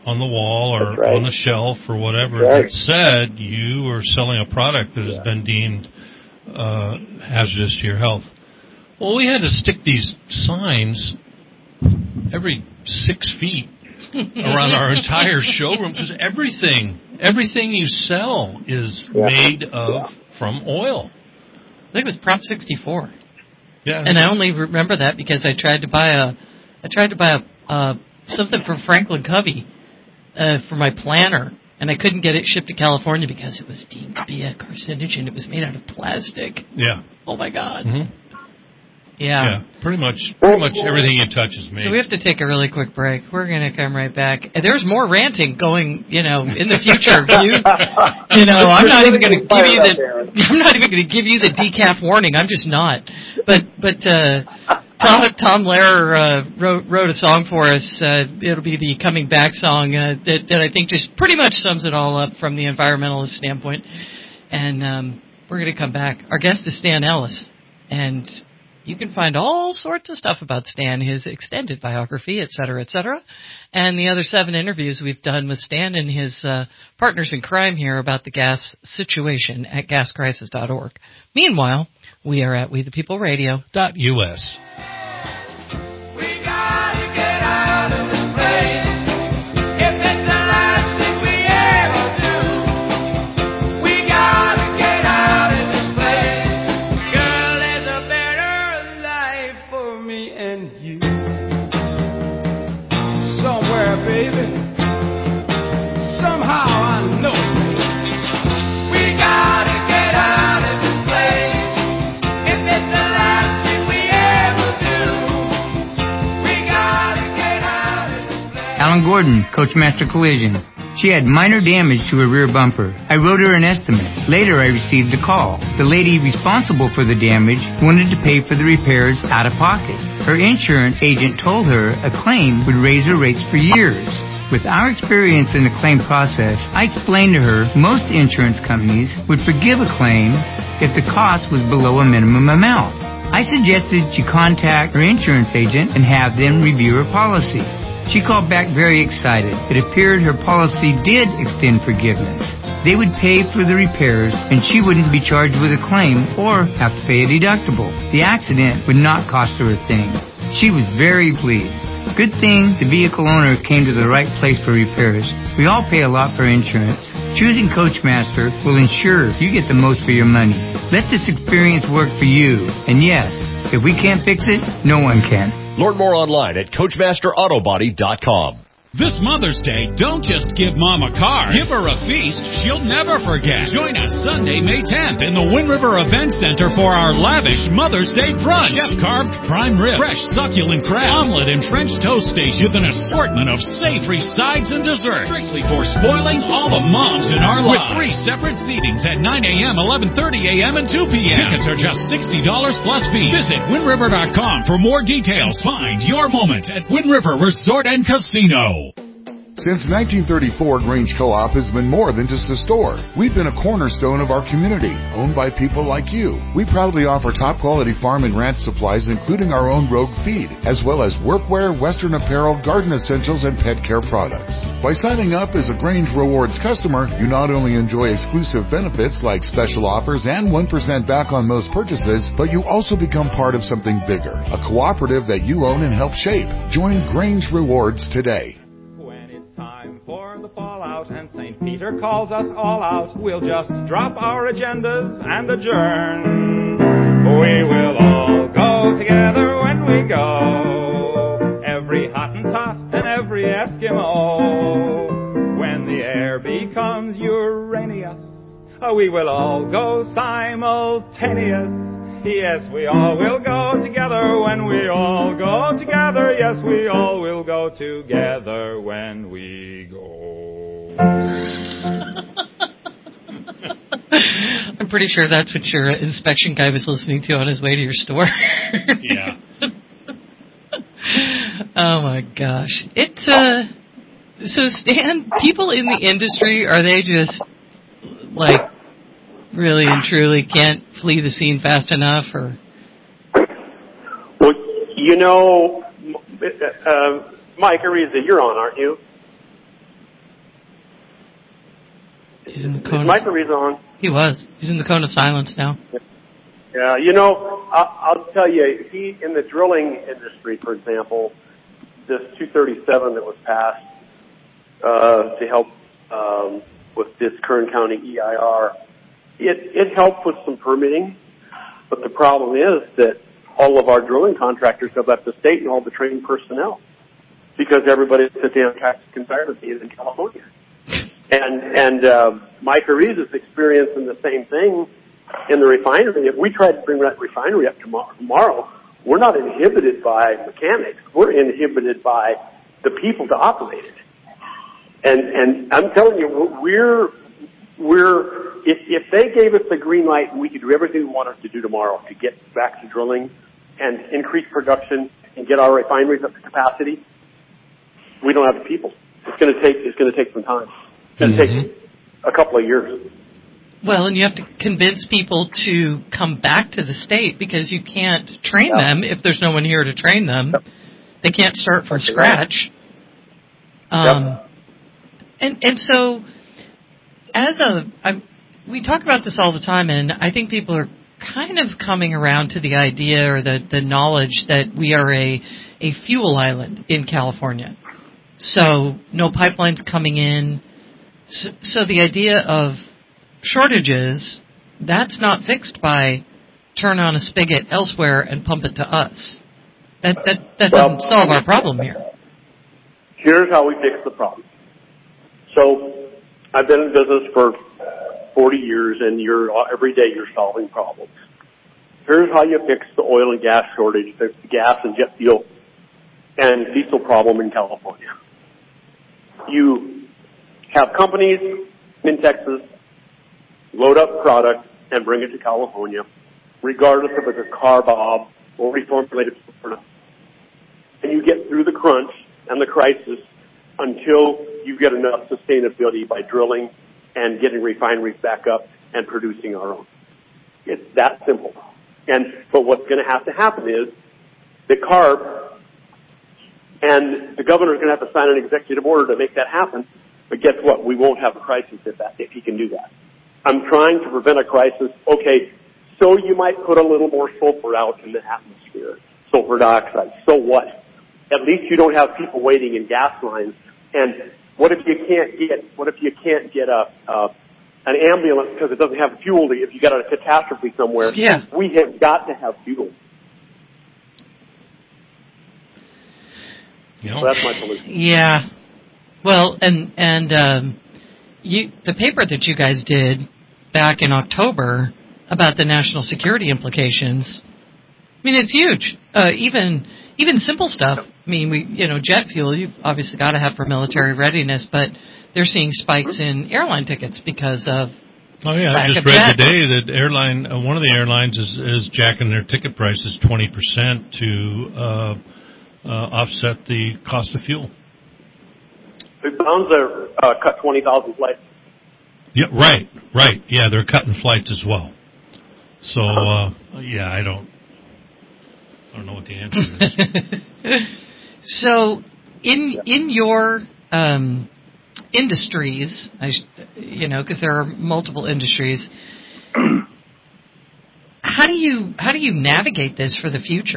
on the wall or right. on the shelf or whatever Right. that said you are selling a product that has Yeah. been deemed uh, hazardous to your health. Well, we had to stick these signs every six feet around our entire showroom because everything, everything you sell is Yeah. made of Yeah. from oil. I think it was Prop sixty-four. Yeah, And I only remember that because I tried to buy a, I tried to buy a, uh, something from Franklin Covey uh, for my planner, and I couldn't get it shipped to California because it was deemed to be a carcinogen. It was made out of plastic. yeah, Oh my God. mm-hmm. Yeah. yeah. Pretty much, pretty much everything you touch is made. So we have to take a really quick break. We're going to come right back. And there's more ranting going, you know, in the future. You, you know, I'm not even going to give you the, I'm not even going to give you the decaf warning. I'm just not. But, but, uh, Tom, Tom Lehrer, uh, wrote, wrote a song for us. Uh, it'll be the Coming Back song, uh, that, that I think just pretty much sums it all up from the environmentalist standpoint. And, um, we're going to come back. Our guest is Stan Ellis. And you can find all sorts of stuff about Stan, his extended biography, et cetera, et cetera, and the other seven interviews we've done with Stan and his uh, partners in crime here about the gas situation at gas crisis dot org. Meanwhile, we are at we the people radio dot U S. Alan Gordon, Coachmaster Collision. She had minor damage to her rear bumper. I wrote her an estimate. Later, I received a call. The lady responsible for the damage wanted to pay for the repairs out of pocket. Her insurance agent told her a claim would raise her rates for years. With our experience in the claim process, I explained to her most insurance companies would forgive a claim if the cost was below a minimum amount. I suggested she contact her insurance agent and have them review her policy. She called back very excited. It appeared her policy did extend forgiveness. They would pay for the repairs, and she wouldn't be charged with a claim or have to pay a deductible. The accident would not cost her a thing. She was very pleased. Good thing the vehicle owner came to the right place for repairs. We all pay a lot for insurance. Choosing Coachmaster will ensure you get the most for your money. Let this experience work for you. And yes, if we can't fix it, no one can. Learn more online at Coachmaster Auto Body dot com. This Mother's Day, don't just give Mom a car. Give her a feast she'll never forget. Join us Sunday, May tenth in the Wind River Event Center for our lavish Mother's Day brunch. Chef-carved prime rib, fresh succulent crab, omelet and French toast station with an assortment of savory sides and desserts. Strictly for spoiling all the moms in our lives. With three separate seatings at nine a.m., eleven thirty a.m., and two p.m. Tickets are just sixty dollars plus fees. Visit Wind River dot com for more details. Find your moment at Wind River Resort and Casino. Since nineteen thirty-four, Grange Co-op has been more than just a store. We've been a cornerstone of our community, owned by people like you. We proudly offer top-quality farm and ranch supplies, including our own Rogue feed, as well as workwear, Western apparel, garden essentials, and pet care products. By signing up as a Grange Rewards customer, you not only enjoy exclusive benefits like special offers and one percent back on most purchases, but you also become part of something bigger, a cooperative that you own and help shape. Join Grange Rewards today. And Saint Peter calls us all out. We'll just drop our agendas and adjourn. We will all go together when we go, every Hottentot and every Eskimo. When the air becomes Uranus, we will all go simultaneous. Yes, we all will go together when we all go together. Yes, we all will go together when we go. I'm pretty sure that's what your inspection guy was listening to on his way to your store. Yeah. Oh my gosh. It, uh, so Stan, people in the industry, are they just like really and truly can't flee the scene fast enough, or? Well, you know, uh, Mike Ariza, you're on, aren't you? He's in the Is cone. Mike Ariza on? He was. He's in the cone of silence now. Yeah, you know, I'll, I'll tell you, he in the drilling industry, for example, this two thirty-seven that was passed uh, to help um, with this Kern County E I R, it, it helped with some permitting, but the problem is that all of our drilling contractors have left the state and all the trained personnel because everybody's so damn tax and tired of being in California. And and uh, Mike Ariza's experiencing the same thing in the refinery. If we tried to bring that refinery up tomorrow, tomorrow, we're not inhibited by mechanics. We're inhibited by the people to operate it. And and I'm telling you, we're we're if if they gave us the green light and we could do everything we wanted to do tomorrow to get back to drilling and increase production and get our refineries up to capacity, we don't have the people. It's going to take it's going to take some time. It's going to Mm-hmm. take a couple of years. Well, and you have to convince people to come back to the state because you can't train Yeah. them if there's no one here to train them. Yep. They can't start from That's scratch. Right. Um, Yep. And and so, as a, I, we talk about this all the time, and I think people are kind of coming around to the idea or the, the knowledge that we are a, a fuel island in California. So no pipelines coming in. So, so the idea of shortages, that's not fixed by turn on a spigot elsewhere and pump it to us. That that, that Well, doesn't solve our problem here. Here's how we fix the problem. So I've been in business for forty years, and you're every day you're solving problems. Here's how you fix the oil and gas shortage, the gas and jet fuel and diesel problem in California. You have companies in Texas load up product and bring it to California, regardless if it's a carbob or reformulated product. And you get through the crunch and the crisis until you get enough sustainability by drilling and getting refineries back up and producing our own. It's that simple. And but what's going to have to happen is the CARB and the governor's going to have to sign an executive order to make that happen. But guess what? We won't have a crisis if that if he can do that. I'm trying to prevent a crisis. Okay, so you might put a little more sulfur out in the atmosphere, sulfur dioxide. So what? At least you don't have people waiting in gas lines. And what if you can't get? What if you can't get a uh, an ambulance because it doesn't have fuel? To, if you got a catastrophe somewhere, yeah. we have got to have fuel. You know. So that's my solution. Yeah. Well, and and um, you the paper that you guys did back in October about the national security implications. I mean, it's huge. Uh, even even simple stuff. I mean, we you know jet fuel. You've obviously got to have for military readiness, but they're seeing spikes in airline tickets because of. Oh yeah, I just read today that airline uh, one of the airlines is is jacking their ticket prices twenty percent to uh, uh, offset the cost of fuel. Lufthansa uh, cut twenty thousand flights. Yeah, right, right. Yeah, they're cutting flights as well. So uh, yeah, I don't. I don't know what the answer is. So, in in your um, industries, I sh- you know, because there are multiple industries, how do you how do you navigate this for the future?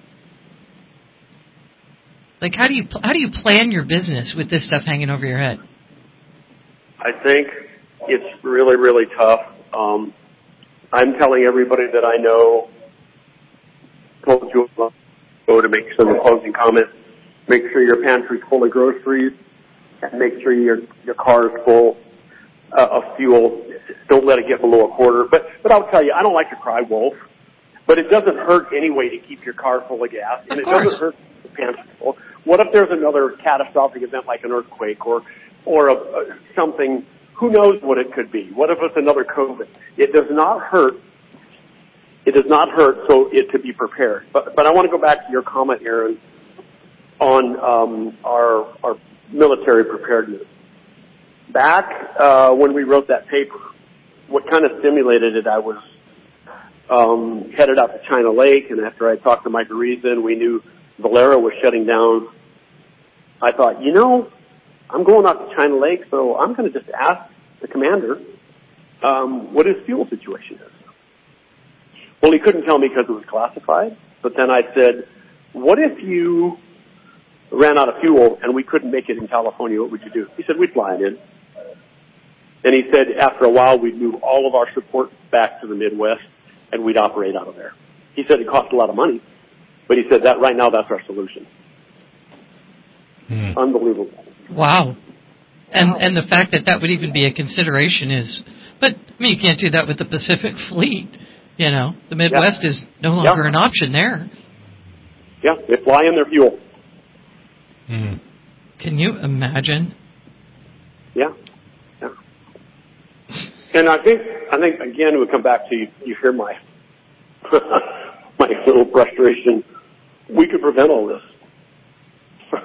Like, how do you how do you plan your business with this stuff hanging over your head? I think it's really really tough. Um, I'm telling everybody that I know. Told you go to make some closing comments. Make sure your pantry's full of groceries, and make sure your your car is full uh, of fuel. Don't let it get below a quarter. But but I'll tell you, I don't like to cry wolf, but it doesn't hurt anyway to keep your car full of gas, and of it course. doesn't hurt the pantry full. What if there's another catastrophic event like an earthquake or or a, a, something? Who knows what it could be? What if it's another COVID? It does not hurt. It does not hurt, so it to be prepared. But but I want to go back to your comment, Aaron, on um, our our military preparedness. Back uh, when we wrote that paper, what kind of stimulated it? I was um, headed out to China Lake, and after I talked to Mike Ariza and we knew Valero was shutting down, I thought, you know, I'm going out to China Lake, so I'm going to just ask the commander, um, what his fuel situation is. Well, he couldn't tell me because it was classified, but then I said, what if you ran out of fuel and we couldn't make it in California? What would you do? He said, we'd fly it in. And he said after a while we'd move all of our support back to the Midwest and we'd operate out of there. He said it cost a lot of money, but he said that right now that's our solution. Hmm. Unbelievable. Wow. And wow. and the fact that that would even be a consideration is, but I mean you can't do that with the Pacific Fleet. You know, the Midwest yeah. is no longer yeah. an option there. Yeah, they fly in their fuel. Hmm. Can you imagine? Yeah. Yeah. And I think, I think again, we come back to, you, you hear my, my little frustration. We could prevent all this.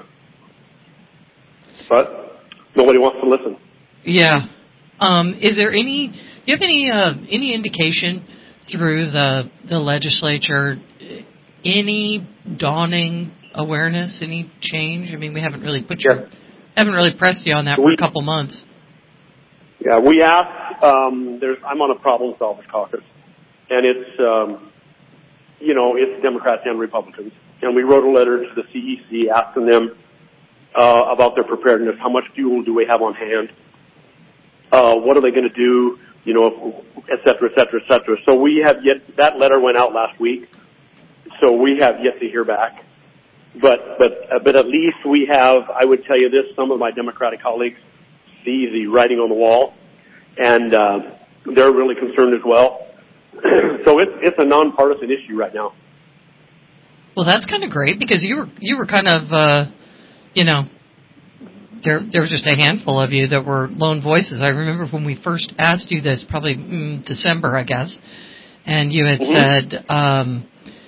But nobody wants to listen. Yeah. Um, is there any, do you have any, uh, any indication through the, the legislature, any dawning awareness, any change? I mean, we haven't really put your, yeah. haven't really pressed you on that we, for a couple months. Yeah, we asked, um, there's, I'm on a problem solvers caucus, and it's, um, you know, it's Democrats and Republicans. And we wrote a letter to the C E C asking them, uh, about their preparedness. How much fuel do we have on hand? Uh, what are they going to do? You know, et cetera, et cetera, et cetera. So we have yet, that letter went out last week, so we have yet to hear back. But, but, uh, but at least we have, I would tell you this, some of my Democratic colleagues see the writing on the wall, and, uh, they're really concerned as well. So it's, it's a nonpartisan issue right now. Well, that's kind of great because you were, you were kind of, uh, you know, There, there was just a handful of you that were lone voices. I remember when we first asked you this, probably mm, December, I guess, and you had mm-hmm. said um,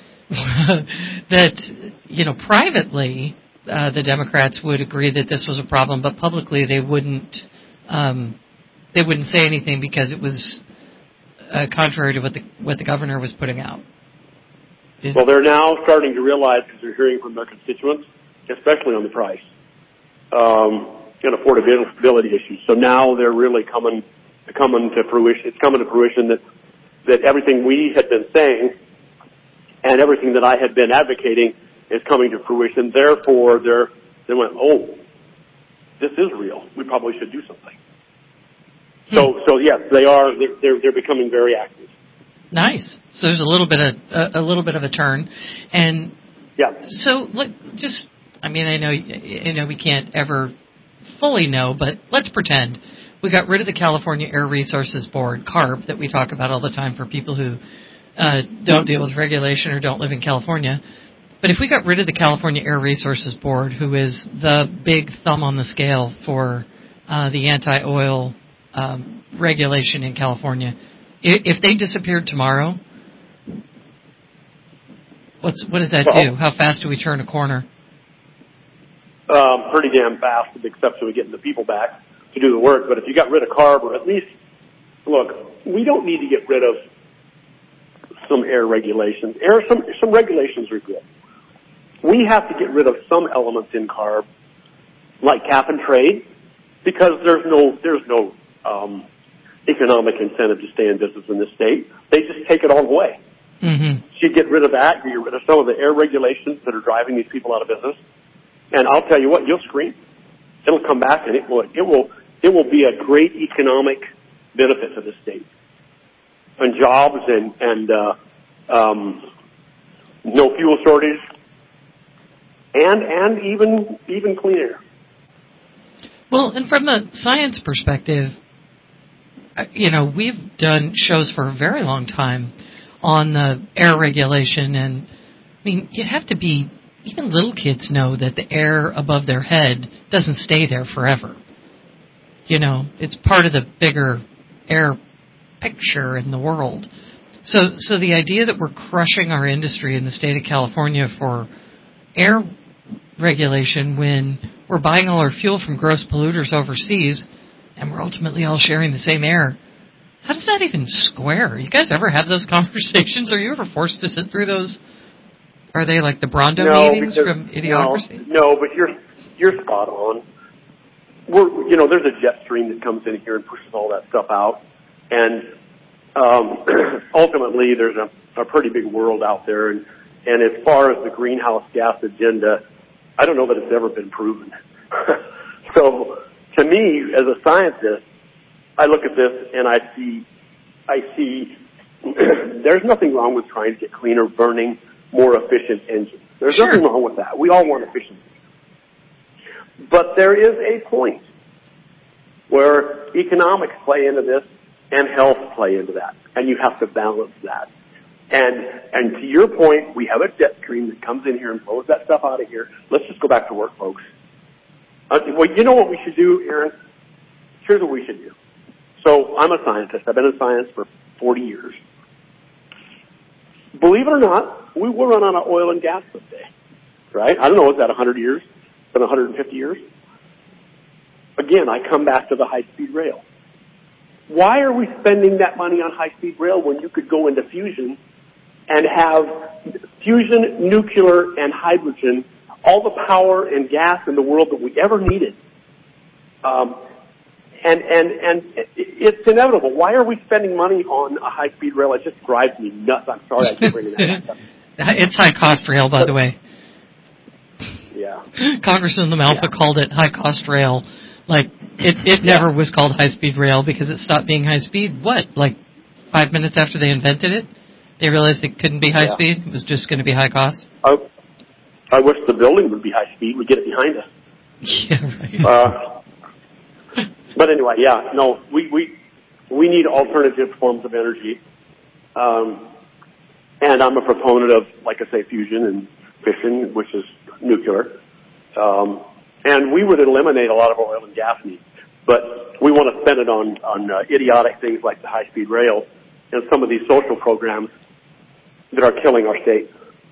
that, you know, privately uh, the Democrats would agree that this was a problem, but publicly they wouldn't. Um, they wouldn't say anything because it was uh, contrary to what the what the governor was putting out. Is well, they're now starting to realize because they're hearing from their constituents, especially on the price. Um, and affordability issues. So now they're really coming, coming to fruition. It's coming to fruition that, that everything we had been saying and everything that I had been advocating is coming to fruition. Therefore, they're, they went, oh, this is real. We probably should do something. Hmm. So, so yes, they are, they're, they're becoming very active. Nice. So there's a little bit of, a, a little bit of a turn. And yeah. So let, just, I mean, I know, you know, we can't ever fully know, but let's pretend we got rid of the California Air Resources Board, CARB, that we talk about all the time for people who uh, don't deal with regulation or don't live in California. But if we got rid of the California Air Resources Board, who is the big thumb on the scale for uh, the anti-oil um, regulation in California, if they disappeared tomorrow, what's what does that well, do? How fast do we turn a corner? Um, pretty damn fast, with the exception of getting the people back to do the work. But if you got rid of CARB, or at least, look, we don't need to get rid of some air regulations. Air, some some regulations are good. We have to get rid of some elements in CARB, like cap and trade, because there's no there's no um, economic incentive to stay in business in this state. They just take it all away. Mm-hmm. So you get rid of that, you get rid of some of the air regulations that are driving these people out of business. And I'll tell you what, you'll scream. It'll come back, and it will it will it will be a great economic benefit to the state, and jobs, and and uh, um, no fuel shortage, and and even even clean air. Well, and from a science perspective, you know, we've done shows for a very long time on the air regulation, and I mean, you have to be. Even little kids know that the air above their head doesn't stay there forever. You know, it's part of the bigger air picture in the world. So, so the idea that we're crushing our industry in the state of California for air regulation when we're buying all our fuel from gross polluters overseas and we're ultimately all sharing the same air, how does that even square? You guys ever have those conversations? Are you ever forced to sit through those? Are they like the Brondo no, meetings because, from Idiocracy? No, no, but you're you're spot on. we're, you know, there's a jet stream that comes in here and pushes all that stuff out. And um, ultimately, there's a, a pretty big world out there. And, and as far as the greenhouse gas agenda, I don't know that it's ever been proven. So to me, as a scientist, I look at this and I see, I see there's nothing wrong with trying to get cleaner burning, more efficient engines. There's Sure. nothing wrong with that. We all want efficiency. But there is a point where economics play into this and health play into that. And you have to balance that. And, and to your point, we have a jet stream that comes in here and blows that stuff out of here. Let's just go back to work, folks. Uh, well, you know what we should do, Aaron? Here's what we should do. So I'm a scientist. I've been in science for forty years. Believe it or not, we will run out of oil and gas someday, right? I don't know, is that one hundred years? Been one hundred fifty years? Again, I come back to the high-speed rail. Why are we spending that money on high-speed rail when you could go into fusion and have fusion, nuclear, and hydrogen, all the power and gas in the world that we ever needed? Um, and, and, and it's inevitable. Why are we spending money on a high-speed rail? It just drives me nuts. I'm sorry I keep bringing that up. It's high-cost rail, by the way. Yeah. Congressman LaMalfa yeah. called it high-cost rail. Like, it, it yeah. never was called high-speed rail because it stopped being high-speed, what, like five minutes after they invented it? They realized it couldn't be high-speed? Yeah. It was just going to be high-cost? I, I wish the building would be high-speed. We'd get it behind us. Yeah, right. Uh, but anyway, yeah, no, we, we, we need alternative forms of energy. Um, and I'm a proponent of, like I say, fusion and fission, which is nuclear. Um, and we would eliminate a lot of our oil and gas needs. But we want to spend it on, on uh, idiotic things like the high-speed rail and some of these social programs that are killing our state.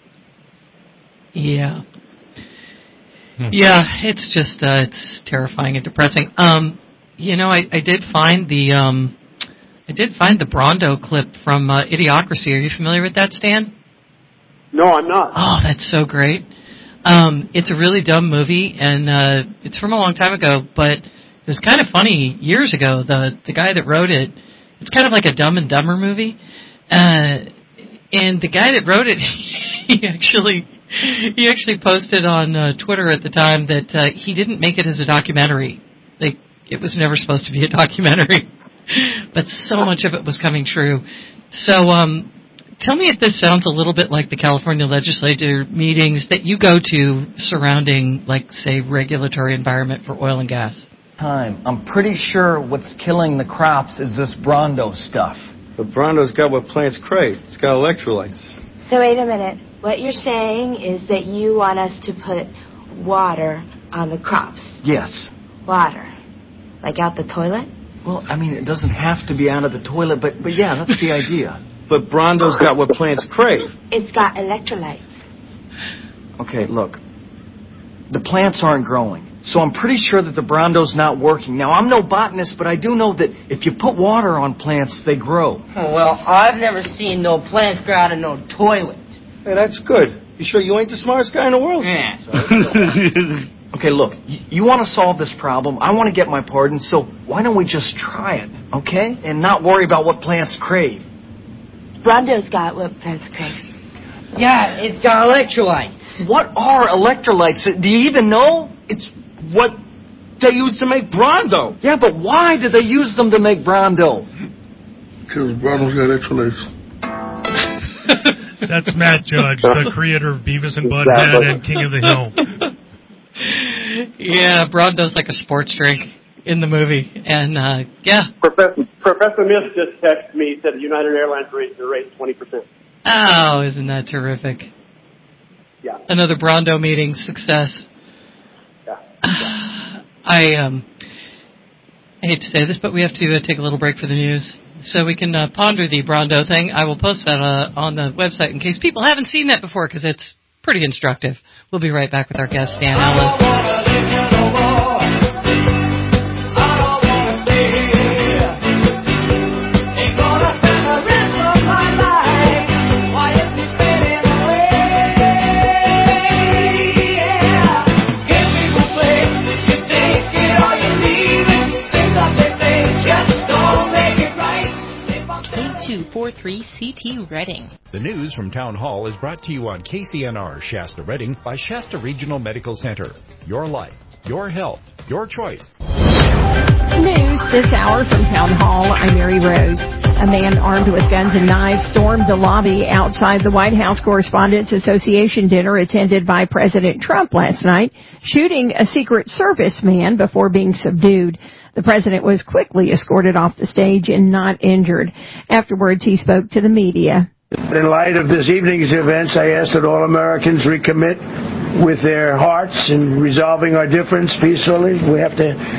Yeah. Hmm. Yeah, it's just, uh, it's terrifying and depressing. Um, you know, I, I did find the, um, I did find the Brondo clip from uh, Idiocracy. Are you familiar with that, Stan? No, I'm not. Oh, that's so great. Um, it's a really dumb movie, and uh, it's from a long time ago, but it was kind of funny years ago. The the guy that wrote it, it's kind of like a Dumb and Dumber movie, uh, and the guy that wrote it, he actually he actually posted on uh, Twitter at the time that uh, he didn't make it as a documentary. Like, it was never supposed to be a documentary, but so much of it was coming true. So, um, tell me if this sounds a little bit like the California legislature meetings that you go to surrounding, like, say, regulatory environment for oil and gas. Time. I'm pretty sure what's killing the crops is this Brondo stuff. But Brondo's got what plants crave. It's got electrolytes. So wait a minute. What you're saying is that you want us to put water on the crops? Yes. Water? Like out the toilet? Well, I mean, it doesn't have to be out of the toilet, but, but yeah, that's the idea. But Brondo's got what plants crave. It's got electrolytes. Okay, look. The plants aren't growing, so I'm pretty sure that the Brondo's not working. Now, I'm no botanist, but I do know that if you put water on plants, they grow. Oh, well, I've never seen no plants grow out of no toilet. Hey, that's good. You sure you ain't the smartest guy in the world? Yeah. Okay, look, you, you want to solve this problem. I want to get my pardon, so why don't we just try it, okay? And not worry about what plants crave. Brondo's got what plants crave. Yeah, it's got electrolytes. What are electrolytes? Do you even know? It's what they use to make Brondo. Yeah, but why do they use them to make Brondo? Because Brondo's got electrolytes. That's Matt Judge, the creator of Beavis and Butthead exactly. and King of the Hill. Yeah, Brondo's like a sports drink in the movie, and uh, yeah. Professor Professor Miss just texted me, said United Airlines raised their rate twenty percent. Oh, isn't that terrific? Yeah. Another Brondo meeting success. Yeah. I um, I hate to say this, but we have to uh, take a little break for the news, so we can uh, ponder the Brondo thing. I will post that uh, on the website in case people haven't seen that before, because it's pretty instructive. We'll be right back with our guest, Stan Ellis. Get me four three C T Reading. The news from Town Hall is brought to you on K C N R Shasta Reading by Shasta Regional Medical Center. Your life, your health, your choice. News this hour from Town Hall. I'm Mary Rose. A man armed with guns and knives stormed the lobby outside the White House Correspondents Association dinner attended by President Trump last night, shooting a Secret Service man before being subdued. The president was quickly escorted off the stage and not injured. Afterwards, he spoke to the media. In light of this evening's events, I ask that all Americans recommit with their hearts in resolving our difference peacefully. We have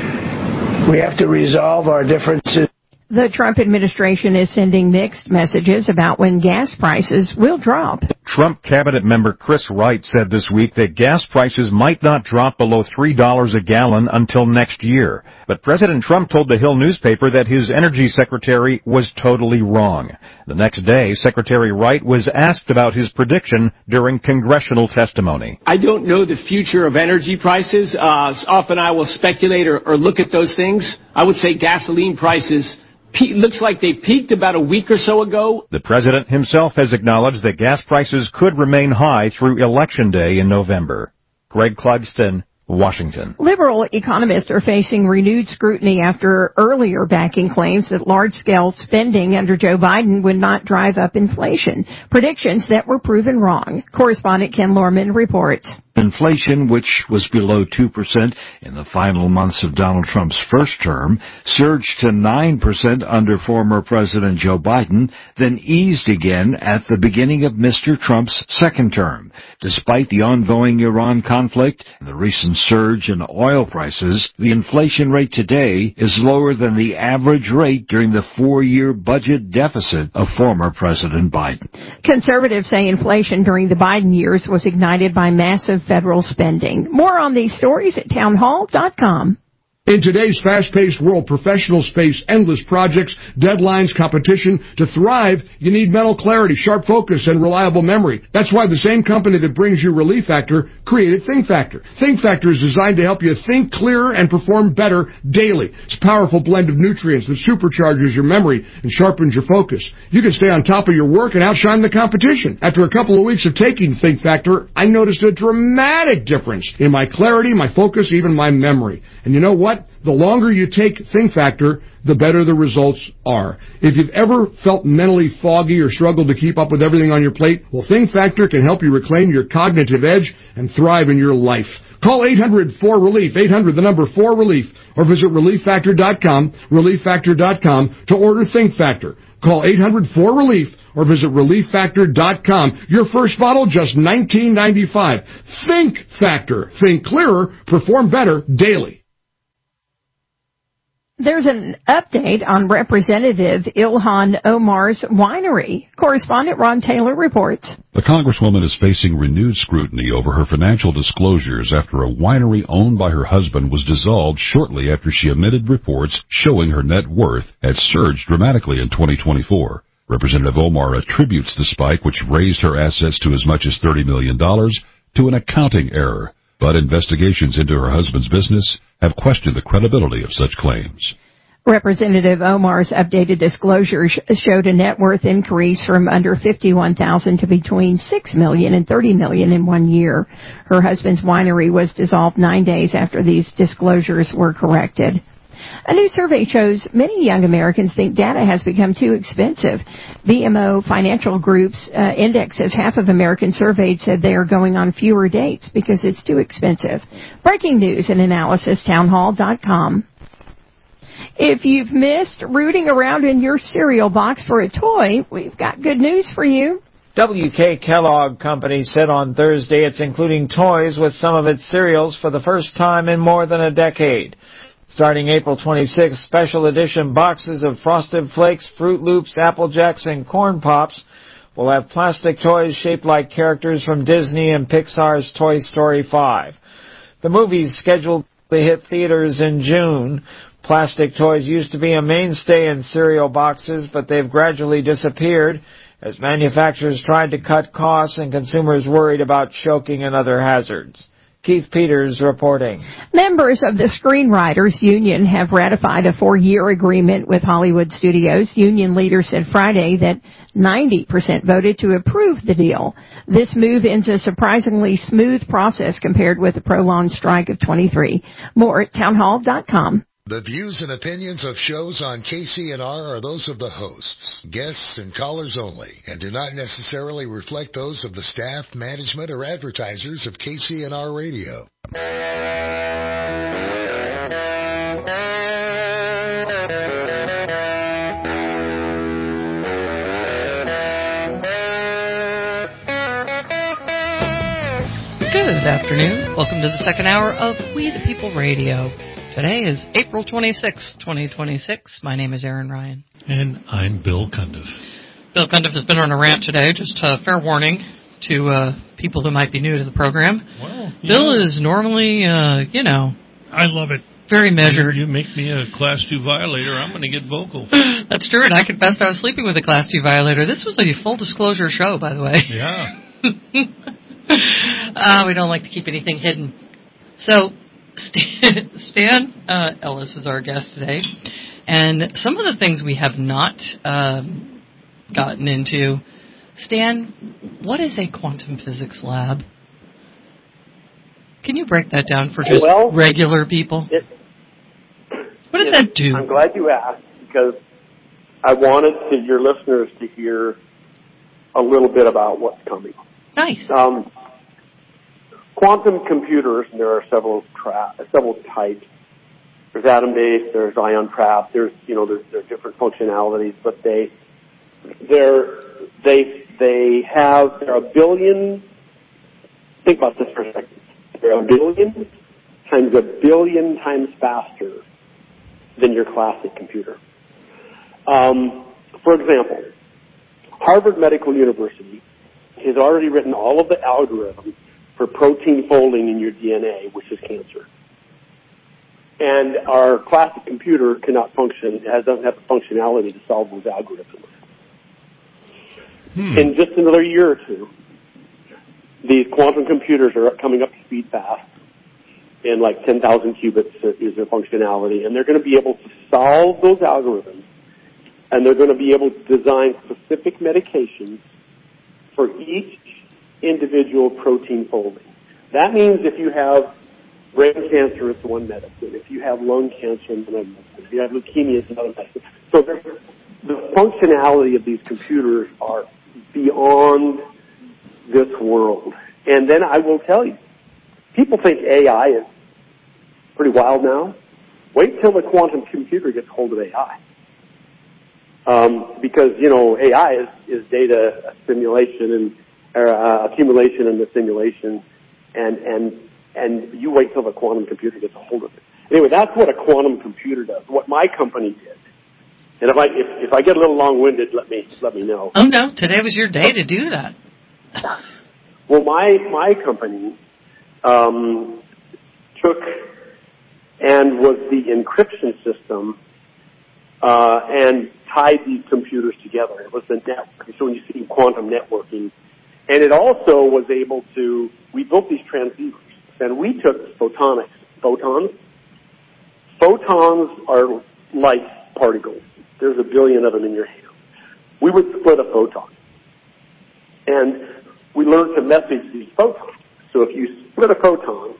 to, we have to resolve our differences. The Trump administration is sending mixed messages about when gas prices will drop. Trump cabinet member Chris Wright said this week that gas prices might not drop below three dollars a gallon until next year. But President Trump told the Hill newspaper that his energy secretary was totally wrong. The next day, Secretary Wright was asked about his prediction during congressional testimony. I don't know the future of energy prices. Uh, often I will speculate or, or look at those things. I would say gasoline prices looks like they peaked about a week or so ago. The president himself has acknowledged that gas prices could remain high through Election Day in November. Greg Clugston, Washington. Liberal economists are facing renewed scrutiny after earlier backing claims that large-scale spending under Joe Biden would not drive up inflation, predictions that were proven wrong. Correspondent Ken Lorman reports. Inflation, which was below two percent in the final months of Donald Trump's first term, surged to nine percent under former President Joe Biden, then eased again at the beginning of Mister Trump's second term. Despite the ongoing Iran conflict and the recent surge in oil prices, the inflation rate today is lower than the average rate during the four-year budget deficit of former President Biden. Conservatives say inflation during the Biden years was ignited by massive federal spending. More on these stories at townhall dot com. In today's fast-paced world, professionals face endless projects, deadlines, competition. To thrive, you need mental clarity, sharp focus, and reliable memory. That's why the same company that brings you Relief Factor created Think Factor. Think Factor is designed to help you think clearer and perform better daily. It's a powerful blend of nutrients that supercharges your memory and sharpens your focus. You can stay on top of your work and outshine the competition. After a couple of weeks of taking Think Factor, I noticed a dramatic difference in my clarity, my focus, even my memory. And you know what? The longer you take Think Factor, the better the results are. If you've ever felt mentally foggy or struggled to keep up with everything on your plate, well, Think Factor can help you reclaim your cognitive edge and thrive in your life. Call eight hundred four relief, eight hundred the number four relief, or visit relief factor dot com, relief factor dot com to order Think Factor. Call eight hundred four relief or visit relief factor dot com. Your first bottle, just nineteen ninety-five. Think Factor. Think clearer, perform better daily. There's an update on Representative Ilhan Omar's winery. Correspondent Ron Taylor reports. The Congresswoman is facing renewed scrutiny over her financial disclosures after a winery owned by her husband was dissolved shortly after she omitted reports showing her net worth had surged dramatically in twenty twenty-four. Representative Omar attributes the spike, which raised her assets to as much as thirty million dollars, to an accounting error. But investigations into her husband's business have questioned the credibility of such claims. Representative Omar's updated disclosures showed a net worth increase from under fifty-one thousand dollars to between six million dollars and thirty million dollars in one year. Her husband's winery was dissolved nine days after these disclosures were corrected. A new survey shows many young Americans think data has become too expensive. B M O Financial Group's uh, index says half of Americans surveyed said they are going on fewer dates because it's too expensive. Breaking news and analysis, townhall dot com. If you've missed rooting around in your cereal box for a toy, we've got good news for you. W K Kellogg Company said on Thursday it's including toys with some of its cereals for the first time in more than a decade. Starting April twenty-sixth, special edition boxes of Frosted Flakes, Fruit Loops, Apple Jacks, and Corn Pops will have plastic toys shaped like characters from Disney and Pixar's Toy Story five. The movie's scheduled to hit theaters in June. Plastic toys used to be a mainstay in cereal boxes, but they've gradually disappeared as manufacturers tried to cut costs and consumers worried about choking and other hazards. Keith Peters reporting. Members of the Screenwriters Union have ratified a four-year agreement with Hollywood studios. Union leaders said Friday that ninety percent voted to approve the deal. This move ends a surprisingly smooth process compared with the prolonged strike of twenty-three. More at townhall dot com. The views and opinions of shows on K C N R are those of the hosts, guests, and callers only, and do not necessarily reflect those of the staff, management, or advertisers of K C N R Radio. Good afternoon. Welcome to the second hour of We the People Radio. Today is April twenty-sixth, twenty twenty-six. My name is Aaron Ryan. And I'm Bill Cundiff. Bill Cundiff has been on a rant today. Just a fair warning to uh, people who might be new to the program. Well, Bill know, is normally, uh, you know... I love it. Very measured. You make me a Class two violator, I'm going to get vocal. That's true, and I confessed I was sleeping with a Class two violator. This was a full disclosure show, by the way. Yeah. uh, we don't like to keep anything hidden. So... Stan, Stan uh, Ellis is our guest today, and some of the things we have not um, gotten into. Stan, what is a quantum physics lab? Can you break that down for just well, regular people? It, what does it, that do? I'm glad you asked, because I wanted to, your listeners to hear a little bit about what's coming. Nice. Um, Quantum computers, and there are several tra- several types. There's atom-based, there's ion-trapped, there's you know there's, there's different functionalities, but they they're they they have they're a billion. Think about this for a second. They're a billion times a billion times faster than your classic computer. Um, for example, Harvard Medical University has already written all of the algorithms for protein folding in your D N A, which is cancer. And our classic computer cannot function, it doesn't have the functionality to solve those algorithms. Hmm. In just another year or two, these quantum computers are coming up to speed fast, and like ten thousand qubits is their functionality, and they're going to be able to solve those algorithms, and they're going to be able to design specific medications for each individual protein folding. That means if you have brain cancer, it's one medicine. If you have lung cancer, it's another medicine. If you have leukemia, it's another medicine. So the functionality of these computers are beyond this world. And then I will tell you, people think A I is pretty wild now. Wait till the quantum computer gets hold of A I. Um, because, you know, A I is, is data simulation and or, uh, accumulation and assimilation, and, and, and you wait till the quantum computer gets a hold of it. Anyway, that's what a quantum computer does, what my company did. And if I, if, if I get a little long-winded, let me, let me know. Oh no, today was your day to do that. Well, my, my company, um, took and was the encryption system, uh, and tied these computers together. It was the network. So when you see quantum networking, and it also was able to, we built these transceivers, and we took photonics, photons. Photons are light particles. There's a billion of them in your hand. We would split a photon. And we learned to message these photons. So if you split a photon,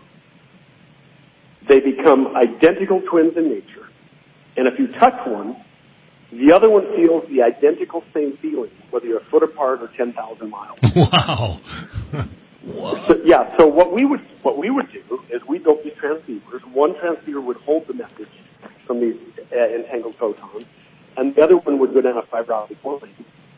they become identical twins in nature. And if you touch one, the other one feels the identical same feeling, whether you're a foot apart or ten thousand miles. Wow. So, yeah, so what we would what we would do is we built these transceivers. One transceiver would hold the message from these uh, entangled photons, and the other one would go down a fiber optic line.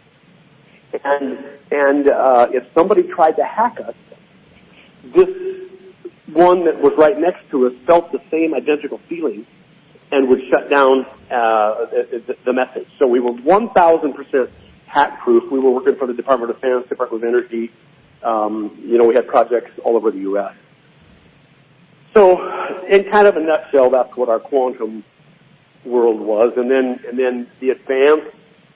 And, and uh, if somebody tried to hack us, this one that was right next to us felt the same identical feeling and would shut down uh, the, the message. So we were one thousand percent hack-proof. We were working for the Department of Defense, Department of Energy. Um, you know, we had projects all over the U S So, in kind of a nutshell, that's what our quantum world was. And then, and then the advance,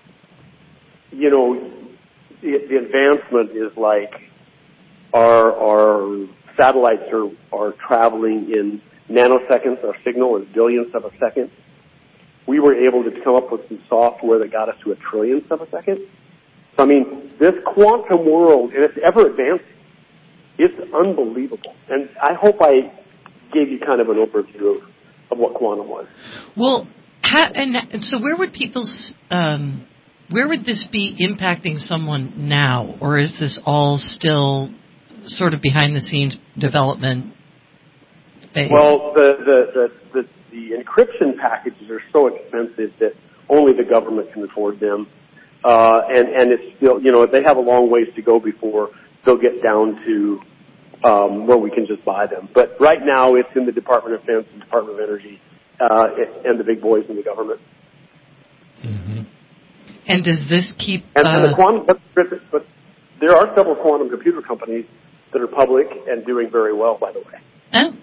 you know, the, the advancement is like our, our satellites are, are traveling in nanoseconds. Our signal is billionths of a second. We were able to come up with some software that got us to a trillionth of a second. So, I mean, this quantum world, and it's ever advancing, it's unbelievable. And I hope I gave you kind of an overview of, of what quantum was. Well, how, and, and so where would people's, um, where would this be impacting someone now? Or is this all still sort of behind the scenes development phase? Well, the, the, the, the, the encryption packages are so expensive that only the government can afford them. Uh, and, and it's still, you know, they have a long ways to go before they'll get down to, um, where we can just buy them. But right now it's in the Department of Defense and Department of Energy, uh, and the big boys in the government. Mm-hmm. And does this keep, and, uh, and the quantum, but, but there are several quantum computer companies that are public and doing very well, by the way. Oh.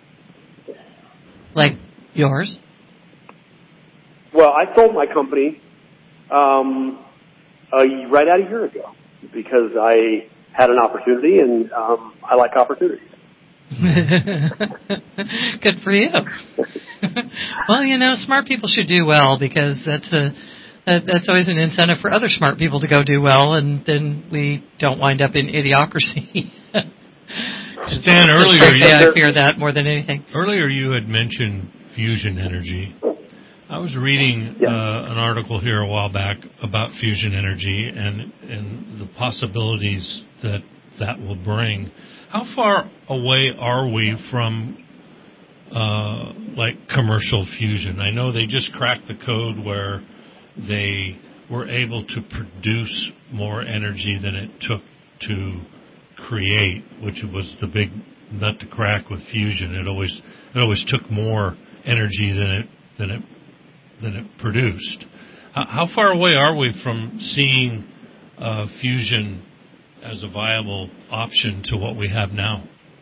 Like yours? Well, I sold my company, um, uh, right out a year ago because I had an opportunity, and um, I like opportunities. Good for you. Well, you know, smart people should do well because that's a that, that's always an incentive for other smart people to go do well, and then we don't wind up in idiocracy. Stan, earlier you, I fear that more than anything. Earlier you had mentioned fusion energy. I was reading uh, an article here a while back about fusion energy and and the possibilities that that will bring. How far away are we from uh, like commercial fusion? I know they just cracked the code where they were able to produce more energy than it took to create, which was the big nut to crack with fusion. It always it always took more energy than it than it than it produced. How, how far away are we from seeing uh, fusion as a viable option to what we have now?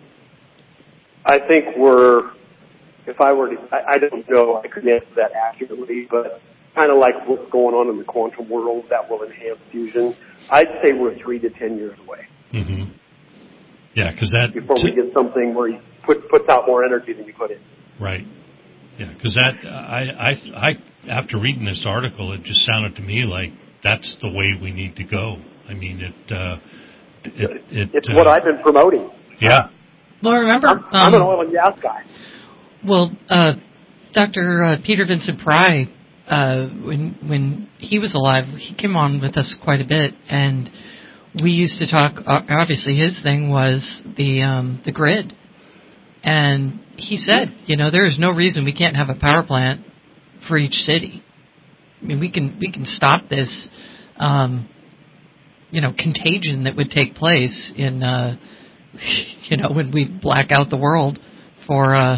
I think we're, if I were to, I, I don't know, I couldn't answer that accurately, but kind of like what's going on in the quantum world that will enhance fusion, I'd say we're three to ten years away. Mm-hmm. Yeah, because that... Before t- we get something where you put, puts out more energy than you put in. Right. Yeah, because that, I, I, I, after reading this article, it just sounded to me like that's the way we need to go. I mean, it, uh, it, it it's uh, what I've been promoting. Yeah. Well, remember, I'm, I'm um, an oil and gas guy. Well, uh, Doctor Uh, Peter Vincent Pry, uh, when when he was alive, he came on with us quite a bit, and we used to talk. Obviously, his thing was the um, the grid, and he said, you know, there is no reason we can't have a power plant for each city. I mean, we can we can stop this, um, you know, contagion that would take place in, uh, you know, when we black out the world for uh,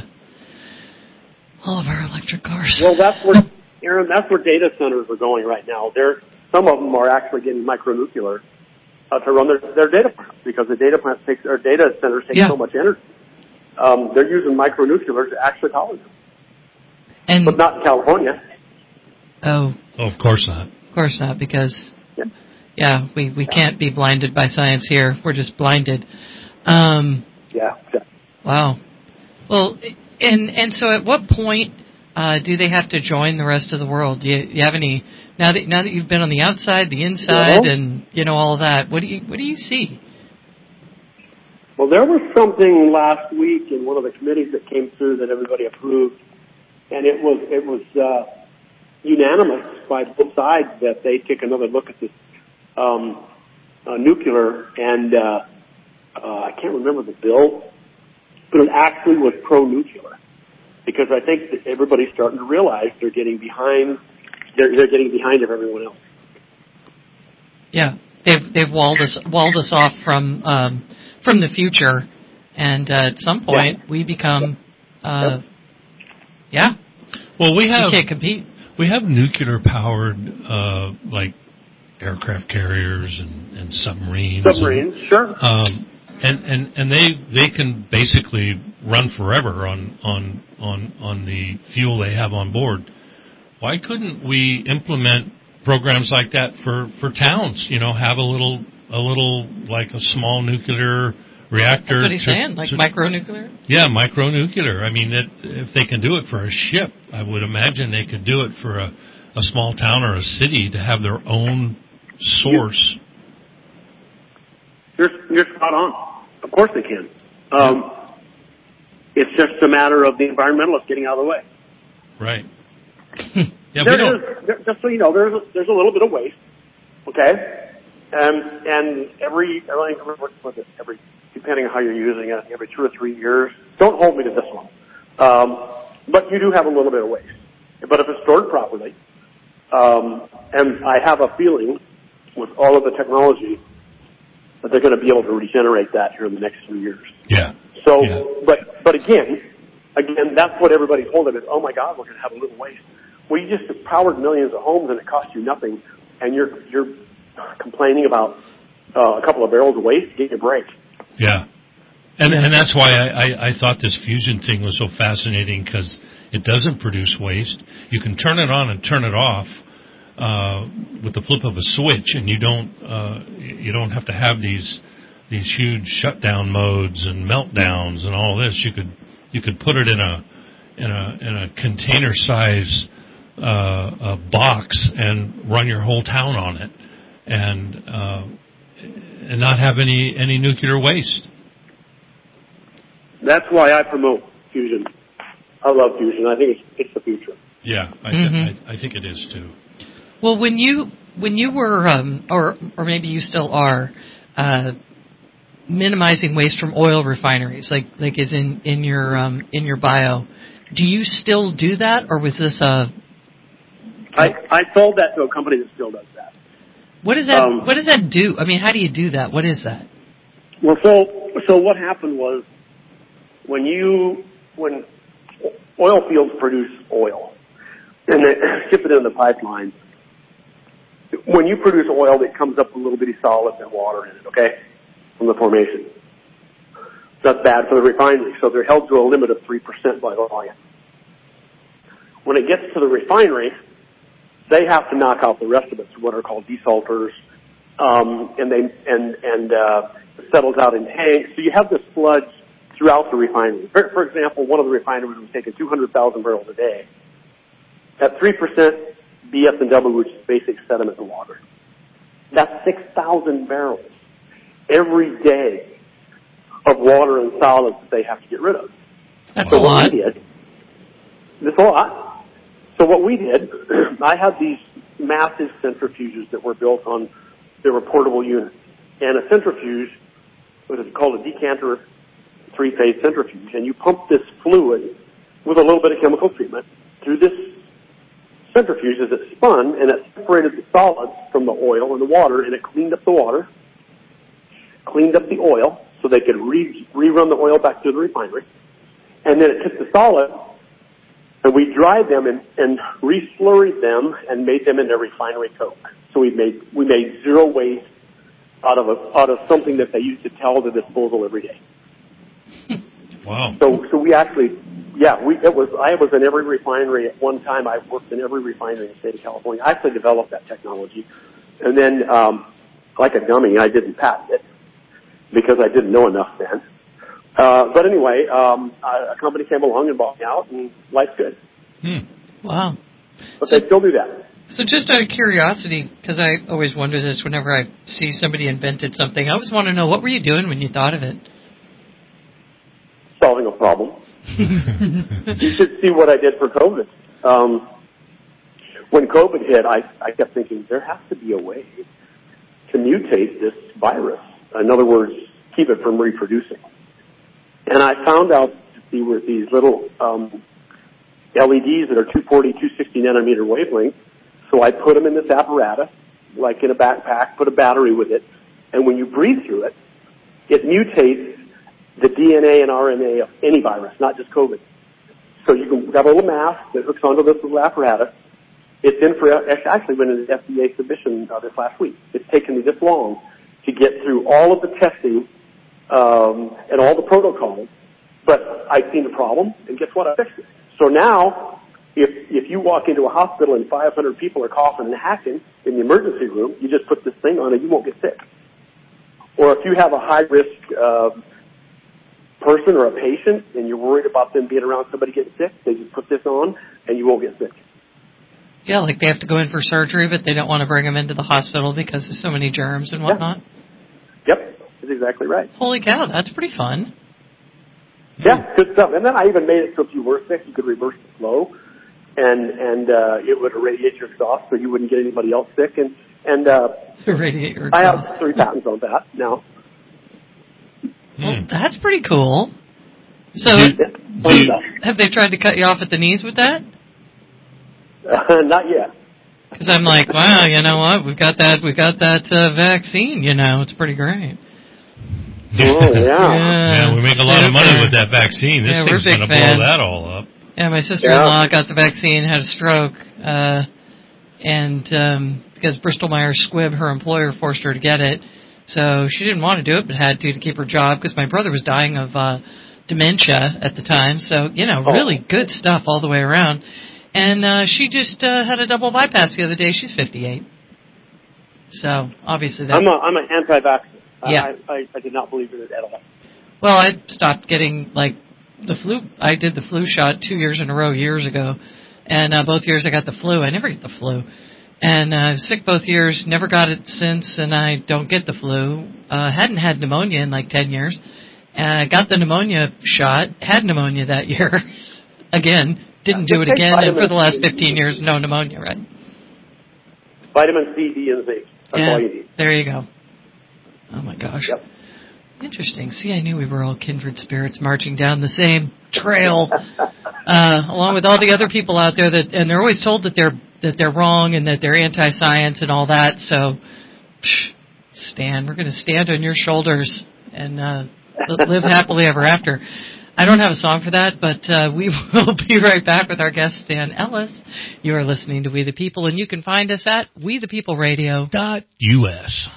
all of our electric cars. Well, that's where, Aaron, that's where data centers are going right now. They're, some of them are actually getting micronuclear uh, to run their, their data plants because the data plants take, or data centers take yeah. so much energy. Um, they're using micronuclear to actually power them. And but not in California. Oh. oh, of course not. Of course not, because, yeah, yeah we, we yeah. can't be blinded by science here. We're just blinded. Um, yeah. yeah. Wow. Well, and and so at what point uh, do they have to join the rest of the world? Do you, you have any, now that now that you've been on the outside, the inside, yeah. and, you know, all of that, what do you what do you see? Well, there was something last week in one of the committees that came through that everybody approved, and it was it was uh, unanimous by both sides that they take another look at this um, uh, nuclear, and uh, uh, I can't remember the bill, but it actually was pro-nuclear because I think that everybody's starting to realize they're getting behind they're, they're getting behind everyone else. Yeah, they've they've walled us walled us off from. Um, From the future, and uh, at some point yeah. we become, uh, yeah. Well, we have we can't compete. We have nuclear-powered uh, like aircraft carriers and, and submarines. Submarines, and, sure. Um, and and and they they can basically run forever on on on on the fuel they have on board. Why couldn't we implement programs like that for, for towns? You know, have a little. a little, like a small nuclear reactor. That's what he's to, saying, like to, micronuclear? Yeah, micronuclear. I mean, it, if they can do it for a ship, I would imagine they could do it for a, a small town or a city to have their own source. You're, you're spot on. Of course they can. Um, yeah. It's just a matter of the environmentalists getting out of the way. Right. yeah, there we don't. Is, there, just so you know, there's a, there's a little bit of waste. Okay. And and every every every depending on how you're using it, every two or three years. Don't hold me to this one. Um, but you do have a little bit of waste. But if it's stored properly, um, and I have a feeling with all of the technology that they're going to be able to regenerate that here in the next few years. Yeah. So, yeah. but but again, again, that's what everybody's holding is. Oh my God, we're going to have a little waste. Well, you just powered millions of homes and it cost you nothing, and you're you're complaining about uh, a couple of barrels of waste. Give you a break. Yeah. And and that's why I, I, I thought this fusion thing was so fascinating, because it doesn't produce waste. You can turn it on and turn it off uh, with the flip of a switch, and you don't uh, you don't have to have these these huge shutdown modes and meltdowns and all this. You could you could put it in a in a in a container size uh, a box and run your whole town on it, and uh, and not have any any nuclear waste. That's why I promote fusion. I love fusion. I think it's, it's the future. Yeah, I, mm-hmm. I, I think it is too. Well, when you when you were, um, or or maybe you still are, uh, minimizing waste from oil refineries, like like is in in your um, in your bio, do you still do that, or was this a? I I sold that to a company that still does that. What does that um, What does that do? I mean, how do you do that? What is that? Well, so so what happened was when you when oil fields produce oil and they ship it in the pipeline. When you produce oil, it comes up with little bitty solids and water in it, okay, from the formation. That's bad for the refinery, so they're held to a limit of three percent by volume. When it gets to the refinery, they have to knock out the rest of it, what are called desalters, um, and they and and uh, it settles out in tanks. So you have this sludge throughout the refinery. For, for example, one of the refineries was taking two hundred thousand barrels a day. At three percent B S and W, which is basic sediment and water. That's six thousand barrels every day of water and solids that they have to get rid of. That's so a what lot. We did, that's a lot. So what we did, I had these massive centrifuges that were built on, they were portable units. And a centrifuge, what is called a decanter three-phase centrifuge, and you pump this fluid with a little bit of chemical treatment through this centrifuge as it spun, and it separated the solids from the oil and the water, and it cleaned up the water, cleaned up the oil, so they could re- rerun the oil back to the refinery, and then it took the solids, and we dried them and, and re-slurried them and made them into refinery coke. So we made we made zero waste out of a, out of something that they used to tell to disposal every day. Wow. So so we actually. Yeah, we, it was, I was in every refinery at one time. I worked in every refinery in the state of California. I actually developed that technology. And then, um, like a dummy, I didn't patent it because I didn't know enough then. Uh, but anyway, um, a, a company came along and bought me out, and life's good. Hmm. Wow. But so, they still do that. So just out of curiosity, because I always wonder this whenever I see somebody invented something, I always want to know, what were you doing when you thought of it? Solving a problem. You should see what I did for COVID. Um, when COVID hit, I, I kept thinking there has to be a way to mutate this virus. In other words, keep it from reproducing. And I found out there were these little um, L E Ds that are two forty, two sixty nanometer wavelength. So I put them in this apparatus, like in a backpack, put a battery with it, and when you breathe through it, it mutates the D N A and R N A of any virus, not just COVID. So you can have a little mask that hooks onto this little apparatus. It's in for, actually went into the F D A submission uh, this last week. It's taken me this long to get through all of the testing um, and all the protocols, but I seen the problem, and guess what? I fixed it. So now, if if you walk into a hospital and five hundred people are coughing and hacking in the emergency room, you just put this thing on and you won't get sick. Or if you have a high-risk uh, person or a patient and you're worried about them being around somebody getting sick, they just put this on and you won't get sick. Yeah, like they have to go in for surgery, but they don't want to bring them into the hospital because there's so many germs and whatnot. Yeah. Yep, that's exactly right. Holy cow, that's pretty fun. Yeah, good stuff. And then I even made it so if you were sick, you could reverse the flow, and and uh, it would irradiate your exhaust so you wouldn't get anybody else sick. And and uh, irradiate your I exhaust. have three patents on that now. Well, that's pretty cool. So, Do, do, have they tried to cut you off at the knees with that? Uh, not yet. Because I'm like, wow, you know what? We've got that. We got that uh, vaccine. You know, it's pretty great. Oh yeah. yeah, yeah, we make a lot super. of money with that vaccine. This yeah, thing's going to blow that all up. Yeah, my sister-in-law yeah. got the vaccine, had a stroke, uh, and um, because Bristol Myers Squibb, her employer, forced her to get it. So she didn't want to do it, but had to to keep her job because my brother was dying of uh, dementia at the time. So, you know, really good stuff all the way around. And uh, she just uh, had a double bypass the other day. She's fifty-eight. So, obviously that... I'm, a, I'm an anti-vaxxer. Yeah. I, I, I did not believe in it at all. Well, I stopped getting, like, the flu. I did the flu shot two years in a row years ago. And uh, both years I got the flu. I never get the flu. And uh, I was sick both years, never got it since, and I don't get the flu. Uh, hadn't had pneumonia in like ten years. I uh, got the pneumonia shot, had pneumonia that year. Again, didn't do it again, and for the last fifteen years, no pneumonia, right? Vitamin C, D, and zinc. That's yeah, all you need. There you go. Oh, my gosh. Yep. Interesting. See, I knew we were all kindred spirits marching down the same trail, uh, along with all the other people out there that, and they're always told that they're that they're wrong and that they're anti-science and all that. So, psh, Stan, we're going to stand on your shoulders and uh, live happily ever after. I don't have a song for that, but uh, we will be right back with our guest, Stan Ellis. You are listening to We the People, and you can find us at we the people radio dot U S.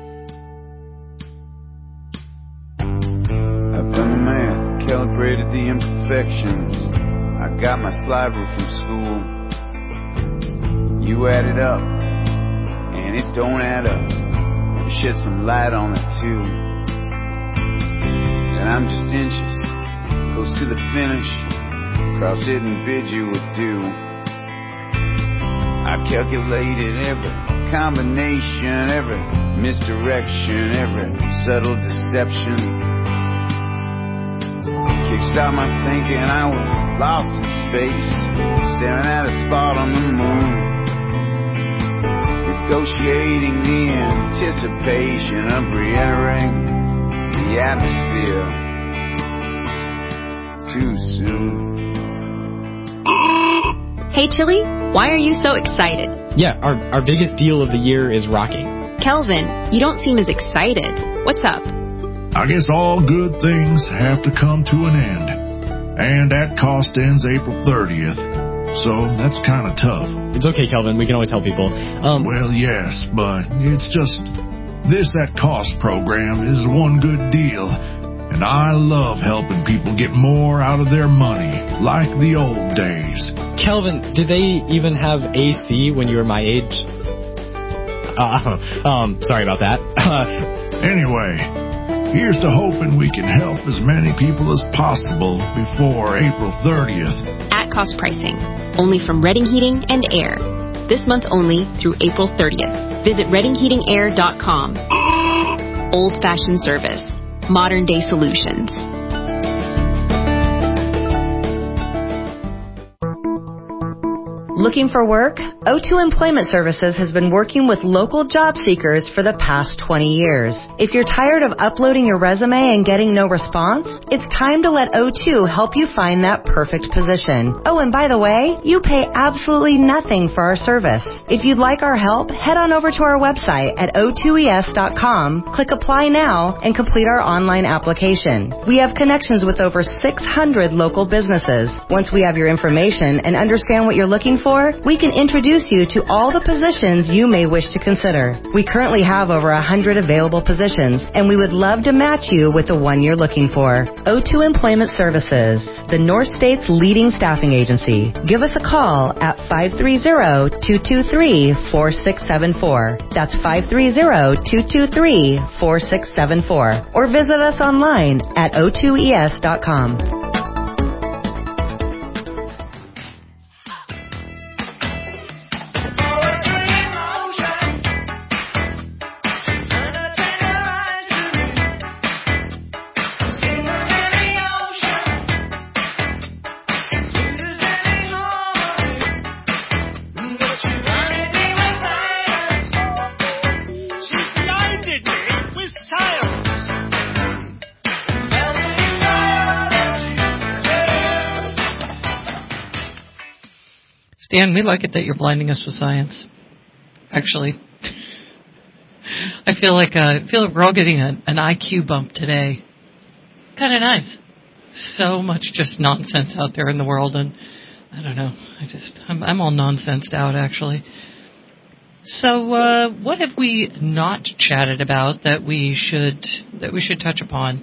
I've done the math, calibrated the imperfections. I got my slide rule from school. You add it up, and it don't add up. Maybe shed some light on it too. Then I'm just inches, close to the finish. Cross it and bid you adieu. I calculated every combination, every misdirection, every subtle deception. Kickstart my thinking, I was lost in space, staring at a spot on the moon. Negotiating the anticipation of re-entering the atmosphere too soon. Hey Chili, why are you so excited? Yeah, our, our biggest deal of the year is rocking. Kelvin, you don't seem as excited. What's up? I guess all good things have to come to an end. And that cost ends April thirtieth. So that's kind of tough. It's okay, Kelvin. We can always help people. Um, well, yes, but it's just this at cost program is one good deal. And I love helping people get more out of their money, like the old days. Kelvin, did they even have A C when you were my age? Uh, um, sorry about that. Anyway, here's to hoping we can help as many people as possible before April thirtieth. At cost pricing, only from Redding Heating and Air. This month only through April thirtieth. Visit redding heating air dot com. Old-fashioned service. Modern-day solutions. Looking for work? O two Employment Services has been working with local job seekers for the past twenty years. If you're tired of uploading your resume and getting no response, it's time to let O two help you find that perfect position. Oh, and by the way, you pay absolutely nothing for our service. If you'd like our help, head on over to our website at o two e s dot com, click Apply Now, and complete our online application. We have connections with over six hundred local businesses. Once we have your information and understand what you're looking for, for, we can introduce you to all the positions you may wish to consider. We currently have over one hundred available positions, and we would love to match you with the one you're looking for. O two Employment Services, the North State's leading staffing agency. Give us a call at five three zero, two two three, four six seven four. That's five three zero, two two three, four six seven four. Or visit us online at o two e s dot com. Dan, we like it that you're blinding us with science. Actually, I feel like uh, I feel like we're all getting a, an I Q bump today. Kind of nice. So much just nonsense out there in the world, and I don't know. I just I'm, I'm all nonsensed out actually. So, uh, what have we not chatted about that we should that we should touch upon?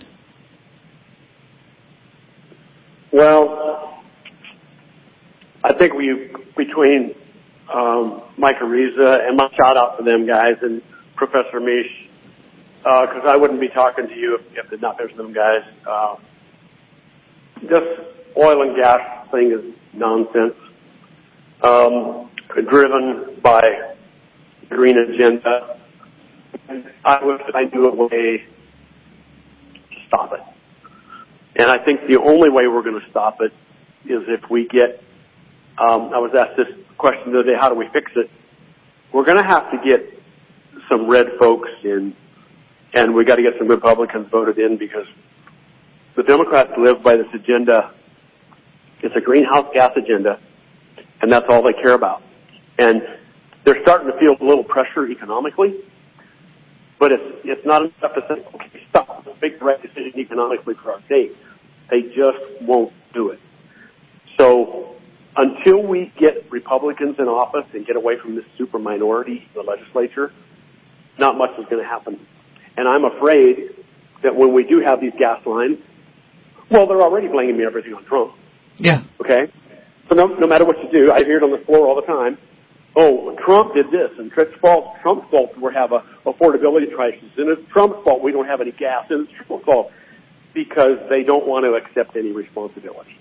Well, I think we, between um, Mike Ariza, and my shout out to them guys, and Professor Mish, because uh, I wouldn't be talking to you if, if it not been for them guys. Uh, this oil and gas thing is nonsense, um, driven by the green agenda. And I wish I knew a way to stop it. And I think the only way we're going to stop it is if we get Um, I was asked this question the other day, how do we fix it? We're going to have to get some red folks in, and we got to get some Republicans voted in, because the Democrats live by this agenda. It's a greenhouse gas agenda, and that's all they care about. And they're starting to feel a little pressure economically, but it's, it's not enough to say, okay, stop, make the right decision economically for our state. They just won't do it. So, until we get Republicans in office and get away from this super minority in the legislature, not much is going to happen. And I'm afraid that when we do have these gas lines, well, they're already blaming everything on Trump. Yeah. Okay? So no, no matter what you do, I hear it on the floor all the time. Oh, Trump did this, and Trump's fault, Trump's fault we have a affordability crisis, and it's Trump's fault we don't have any gas, and it's Trump's fault, because they don't want to accept any responsibility.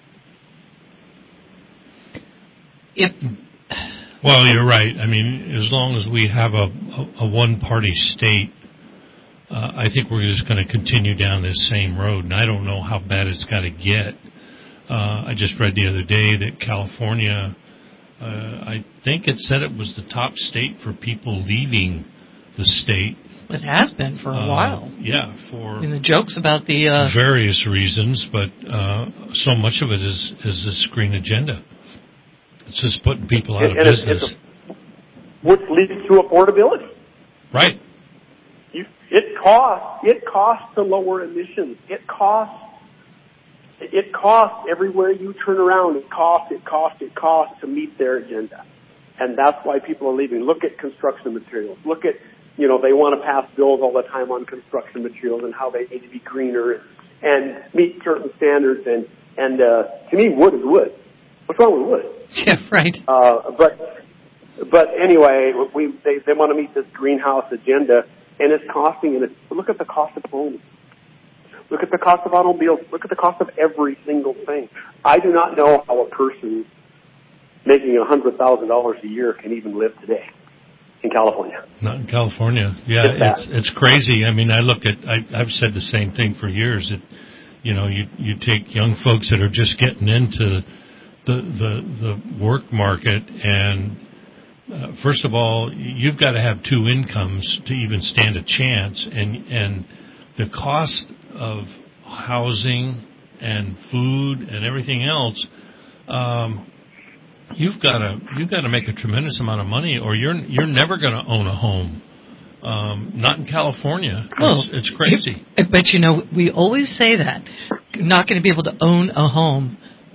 Yep. Well, you're right. I mean, as long as we have a, a, a one-party state, uh, I think we're just going to continue down this same road. And I don't know how bad it's got to get. Uh, I just read the other day that California, uh, I think it said it was the top state for people leaving the state. It has been for a uh, while. Yeah, for and the jokes about the uh, various reasons, but uh, so much of it is is this green agenda. It's just putting people out and, of and business. It's, it's a, which leads to affordability. Right. You, it costs. It costs to lower emissions. It costs. It costs everywhere you turn around. It costs. It costs. It costs to meet their agenda, and that's why people are leaving. Look at construction materials. Look at, you know, they want to pass bills all the time on construction materials and how they need to be greener and meet certain standards. And and uh, to me, wood is wood. What's wrong with wood? Yeah, right. Uh, but but anyway, we they they want to meet this greenhouse agenda, and it's costing. And it's, look at the cost of homes. Look at the cost of automobiles. Look at the cost of every single thing. I do not know how a person making a hundred thousand dollars a year can even live today in California. Not in California. Yeah, it's it's, it's crazy. I mean, I look at. I, I've said the same thing for years. It, you know, you you take young folks that are just getting into the the the work market, and uh, first of all, you've got to have two incomes to even stand a chance, and and the cost of housing and food and everything else, um, you've got to you've got to make a tremendous amount of money, or you're you're never going to own a home. Um, not in California. Well, it's, it's crazy. But you know, we always say that you're not going to be able to own a home.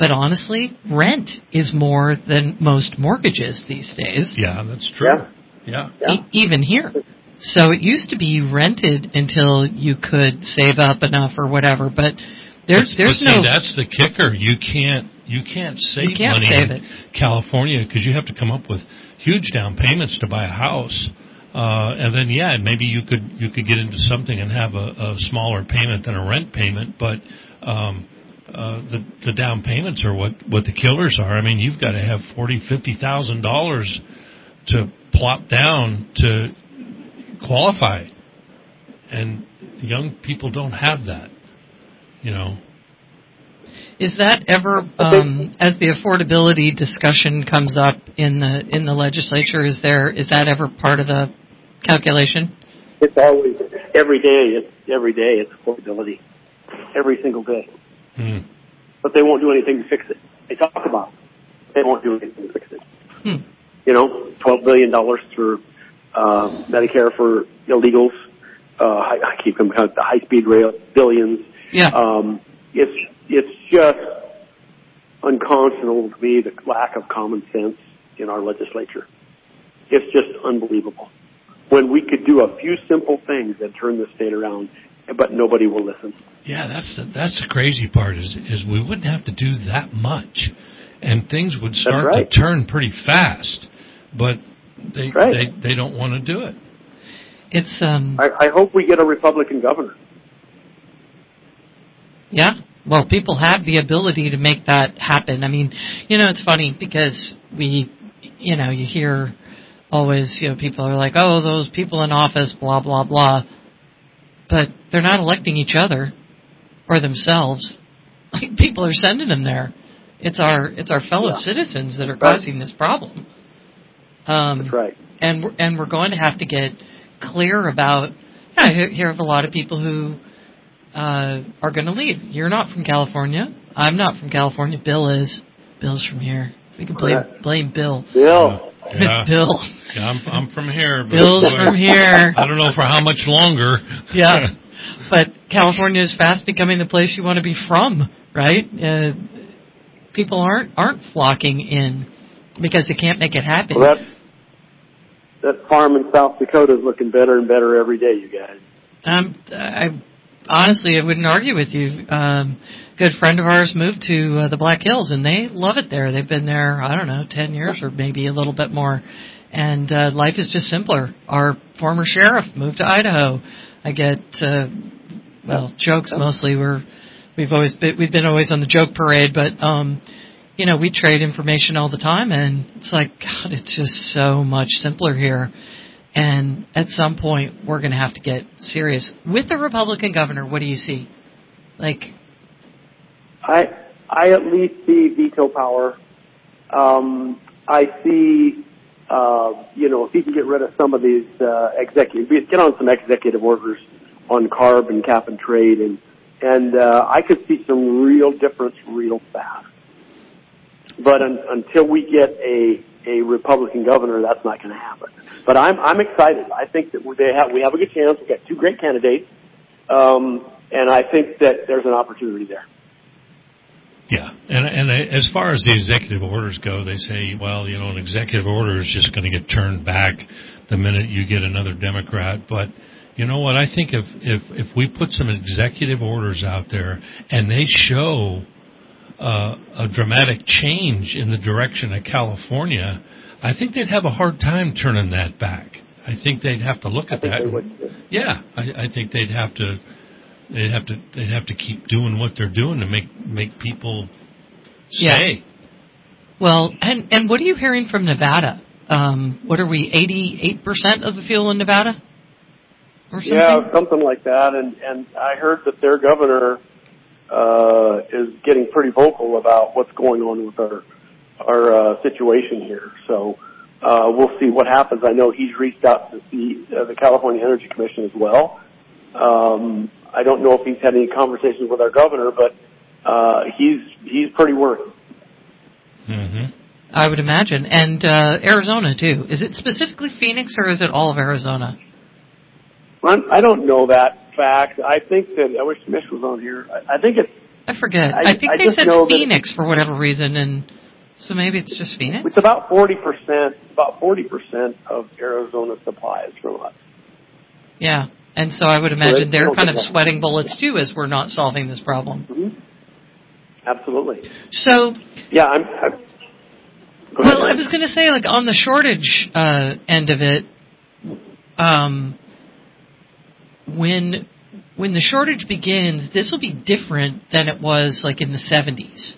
But honestly, rent is more than most mortgages these days. Yeah, that's true. Yeah. yeah. E- even here. So it used to be you rented until you could save up enough or whatever, but there's but, there's but see, no. That's the kicker. You can't you can't save you can't money save in it. California because you have to come up with huge down payments to buy a house, uh, and then yeah, maybe you could you could get into something and have a, a smaller payment than a rent payment, but um, uh, the the down payments are what, what the killers are. I mean, you've got to have forty, fifty thousand dollars to plop down to qualify, and young people don't have that. You know. Is that ever, um, as the affordability discussion comes up in the in the legislature, is there is that ever part of the calculation? It's always every day. It's every day. It's affordability, every single day. Hmm. But they won't do anything to fix it. They talk about it. They won't do anything to fix it. Hmm. You know, twelve billion dollars for uh, Medicare for illegals. Uh, I, I keep them the high-speed rail, billions. Yeah. Um, it's it's just unconscionable to me, the lack of common sense in our legislature. It's just unbelievable. When we could do a few simple things that turn the state around, but nobody will listen. Yeah, that's the, that's the crazy part is is we wouldn't have to do that much, and things would start right. to turn pretty fast. But they right. they they don't want to do it. It's um. I, I hope we get a Republican governor. Yeah. Well, people have the ability to make that happen. I mean, you know, it's funny because we, you know, you hear always, you know, people are like, oh, those people in office, blah, blah, blah. But they're not electing each other or themselves. Like, people are sending them there. It's our it's our fellow yeah. citizens that are right. causing this problem. Um, That's right. And we're, and we're going to have to get clear about, I hear of a lot of people who Uh, are going to leave. You're not from California. I'm not from California. Bill is. Bill's from here. We can blame blame Bill. Bill. Yeah. It's Bill. Yeah, I'm I'm from here. But Bill's boy, from here. I don't know for how much longer. Yeah, but California is fast becoming the place you want to be from, right? Uh, people aren't aren't flocking in because they can't make it happen. Well, that that farm in South Dakota is looking better and better every day, you guys. Um, I. Honestly, I wouldn't argue with you. Um, a good friend of ours moved to uh, the Black Hills, and they love it there. They've been there, I don't know, ten years or maybe a little bit more. And uh, life is just simpler. Our former sheriff moved to Idaho. I get, uh, well, jokes mostly. We're, we've always been, we've been always on the joke parade, but, um, you know, we trade information all the time, and it's like, God, it's just so much simpler here. And at some point, we're going to have to get serious. With the Republican governor, what do you see? Like, I I at least see veto power. Um, I see, uh, you know, if he can get rid of some of these uh, executive, get on some executive orders on CARB and cap and trade, and and uh, I could see some real difference real fast. But un, until we get a a Republican governor, that's not going to happen. But I'm I'm excited. I think that they have we have a good chance. We've got two great candidates, um, and I think that there's an opportunity there. Yeah, and and as far as the executive orders go, they say, well, you know, an executive order is just going to get turned back the minute you get another Democrat. But you know what? I think if if if we put some executive orders out there and they show Uh, a dramatic change in the direction of California, I think they'd have a hard time turning that back. I think they'd have to look at that. Yeah, I, I think they'd have to. They'd have to. They'd have to keep doing what they're doing to make make people stay. Yeah. Well, and and what are you hearing from Nevada? Um, what are we? eighty-eight percent of the fuel in Nevada, or something? Yeah, something like that. And and I heard that their governor Uh, is getting pretty vocal about what's going on with our our uh, situation here. So uh, we'll see what happens. I know he's reached out to the, uh, the California Energy Commission as well. Um, I don't know if he's had any conversations with our governor, but uh, he's he's pretty worried. Mm-hmm. I would imagine. And uh, Arizona, too. Is it specifically Phoenix, or is it all of Arizona? I'm, I don't know that fact. I think that, I wish Mish was on here. I, I think it's I forget. I, I think I they just said know Phoenix for whatever reason, and so maybe it's just Phoenix? It's about forty percent, about forty percent of Arizona supply is from us. Yeah, and so I would imagine so they're kind of sweating bullets too as we're not solving this problem. Mm-hmm. Absolutely. So, yeah, I'm. I'm go well, ahead. I was going to say, like on the shortage uh, end of it, um, when when the shortage begins, this will be different than it was like in the seventies.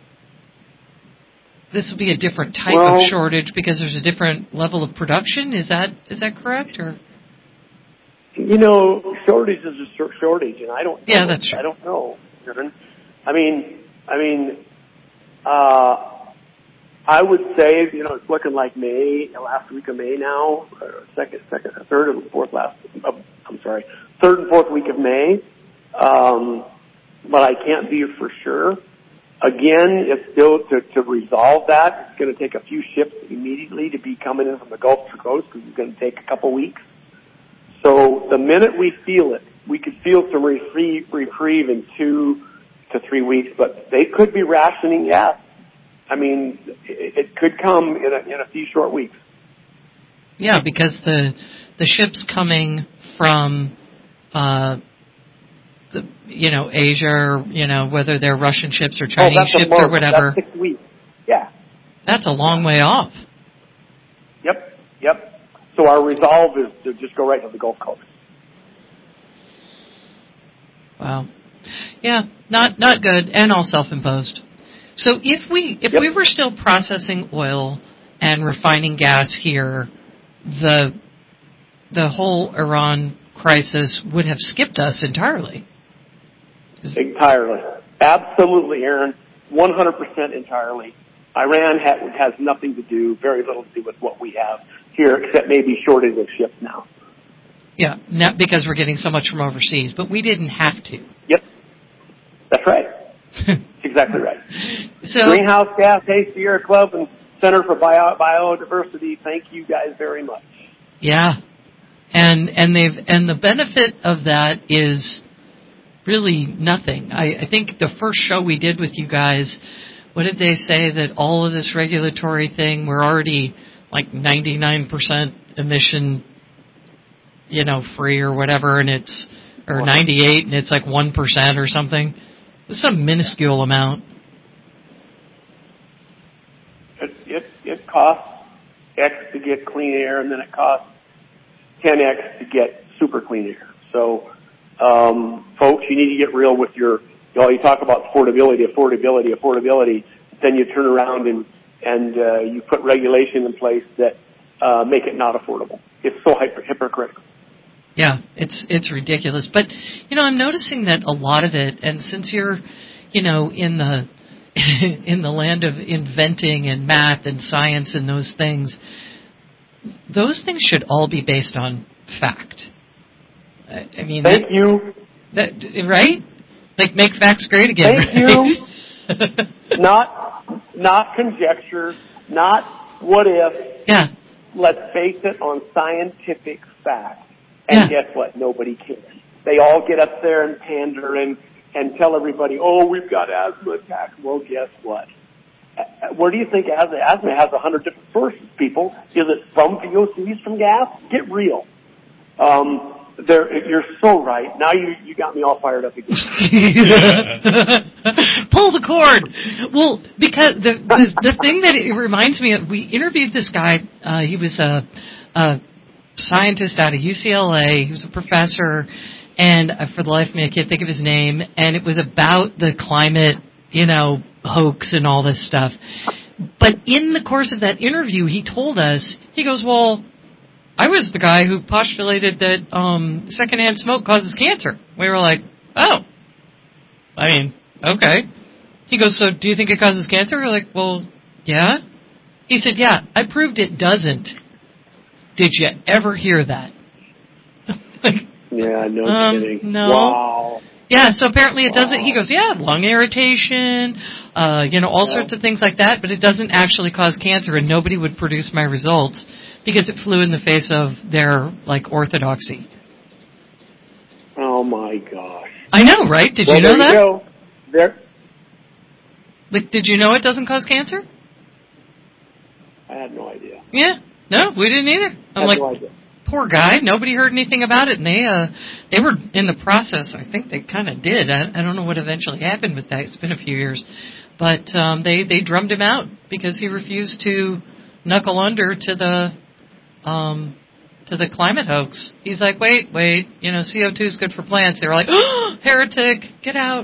This will be a different type well, of shortage because there's a different level of production. Is that is that correct? Or you know, shortage is a shortage, and I don't. Yeah, know. that's true. I don't know. I mean, I mean, uh, I would say you know it's looking like May, last week of May now, or second, second, third, and fourth last. Uh, I'm sorry, third and fourth week of May. Um, but I can't be for sure. Again, it's still to, to resolve that. It's going to take a few ships immediately to be coming in from the Gulf Coast because it's going to take a couple weeks. So the minute we feel it, we could feel some reprieve, reprieve in two to three weeks, but they could be rationing gas. I mean, it, it could come in a, in a few short weeks. Yeah, because the the ships coming from uh, the, you know, Asia, or, you know, whether they're Russian ships or Chinese oh, ships month. or whatever. That's six weeks. Yeah. That's a long way off. Yep, yep. So our resolve is to just go right to the Gulf Coast. Wow. Yeah, not not good, and all self-imposed. So if we if yep. we were still processing oil and refining gas here, the the whole Iran crisis would have skipped us entirely. Entirely. Absolutely, Aaron. one hundred percent entirely. Iran ha- has nothing to do, very little to do with what we have here, except maybe shortage of ships now. Yeah, not because we're getting so much from overseas, but we didn't have to. Yep. That's right. Exactly right. So, Greenhouse Gas, Hey Sierra Club, and Center for Bio- Biodiversity, thank you guys very much. Yeah. And and they've and the benefit of that is really nothing. I, I think the first show we did with you guys, what did they say, that all of this regulatory thing, we're already like ninety-nine percent emission, you know, free or whatever, and it's or ninety-eight and it's like one percent or something. It's some minuscule amount. It, it it costs X to get clean air, and then it costs ten X to get super clean air. So, um, folks, you need to get real with your, you know, you talk about affordability, affordability, affordability, then you turn around and, and, uh, you put regulation in place that, uh, make it not affordable. It's so hyper, hypocritical. Yeah, it's, it's ridiculous. But, you know, I'm noticing that a lot of it, and since you're, you know, in the, in the land of inventing and math and science and those things, those things should all be based on fact. I mean, thank that, you. That, right? Like, make facts great again. Thank right? you. not, not conjecture, not what if. Yeah. Let's base it on scientific fact. And yeah. Guess what? Nobody cares. They all get up there and pander and, and tell everybody, oh, we've got asthma attacks. Well, guess what? Where do you think asthma? Asthma has a hundred different sources, people. Is it from V O Cs, from gas? Get real. Um, there, you're so right. Now you, you got me all fired up again. Pull the cord. Well, because the, the the thing that it reminds me of, we interviewed this guy. Uh, he was a, a scientist out of U C L A. He was a professor, and uh, for the life of me, I can't think of his name. And it was about the climate, you know, hoax and all this stuff. But in the course of that interview, he told us, he goes, well, I was the guy who postulated that um, secondhand smoke causes cancer. We were like, oh, I mean, okay. He goes, so do you think it causes cancer? We're like, well, yeah. He said, yeah, I proved it doesn't. Did you ever hear that? Like, yeah, no um, kidding. No. Wow. Yeah, so apparently it wow. doesn't. He goes, yeah, lung irritation, uh, you know, all yeah. sorts of things like that, but it doesn't actually cause cancer, and nobody would produce my results because it flew in the face of their, like, orthodoxy. Oh, my gosh. I know, right? Did well, you know there that? You go. There. Like, did you know it doesn't cause cancer? I had no idea. Yeah. No, we didn't either. I'm like, no idea. Poor guy. Nobody heard anything about it, and they uh they were in the process. I think they kind of did. I, I don't know what eventually happened with that. It's been a few years, but um, they they drummed him out because he refused to knuckle under to the um to the climate hoax. He's like, wait, wait, you know, C O two is good for plants. They were like, oh, heretic, get out.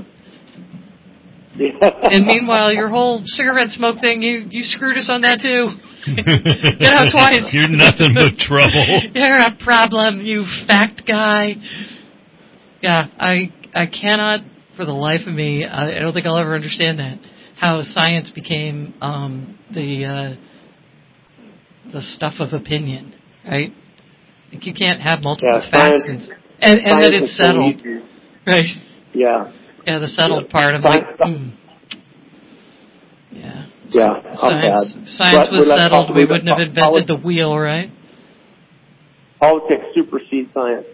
And meanwhile, your whole cigarette smoke thing, you you screwed us on that too. Get out twice. You're nothing but trouble. You're a problem, you fact guy. Yeah, I I cannot, for the life of me, I, I don't think I'll ever understand that. How science became um, the uh, the stuff of opinion, right? Like you can't have multiple yeah, facts science, and and, and that it's settled, right? Yeah. Yeah, the settled yeah. part. I'm science, like, mm. yeah. Yeah, science, science was settled. We wouldn't have invented the wheel, right? Politics supersedes science.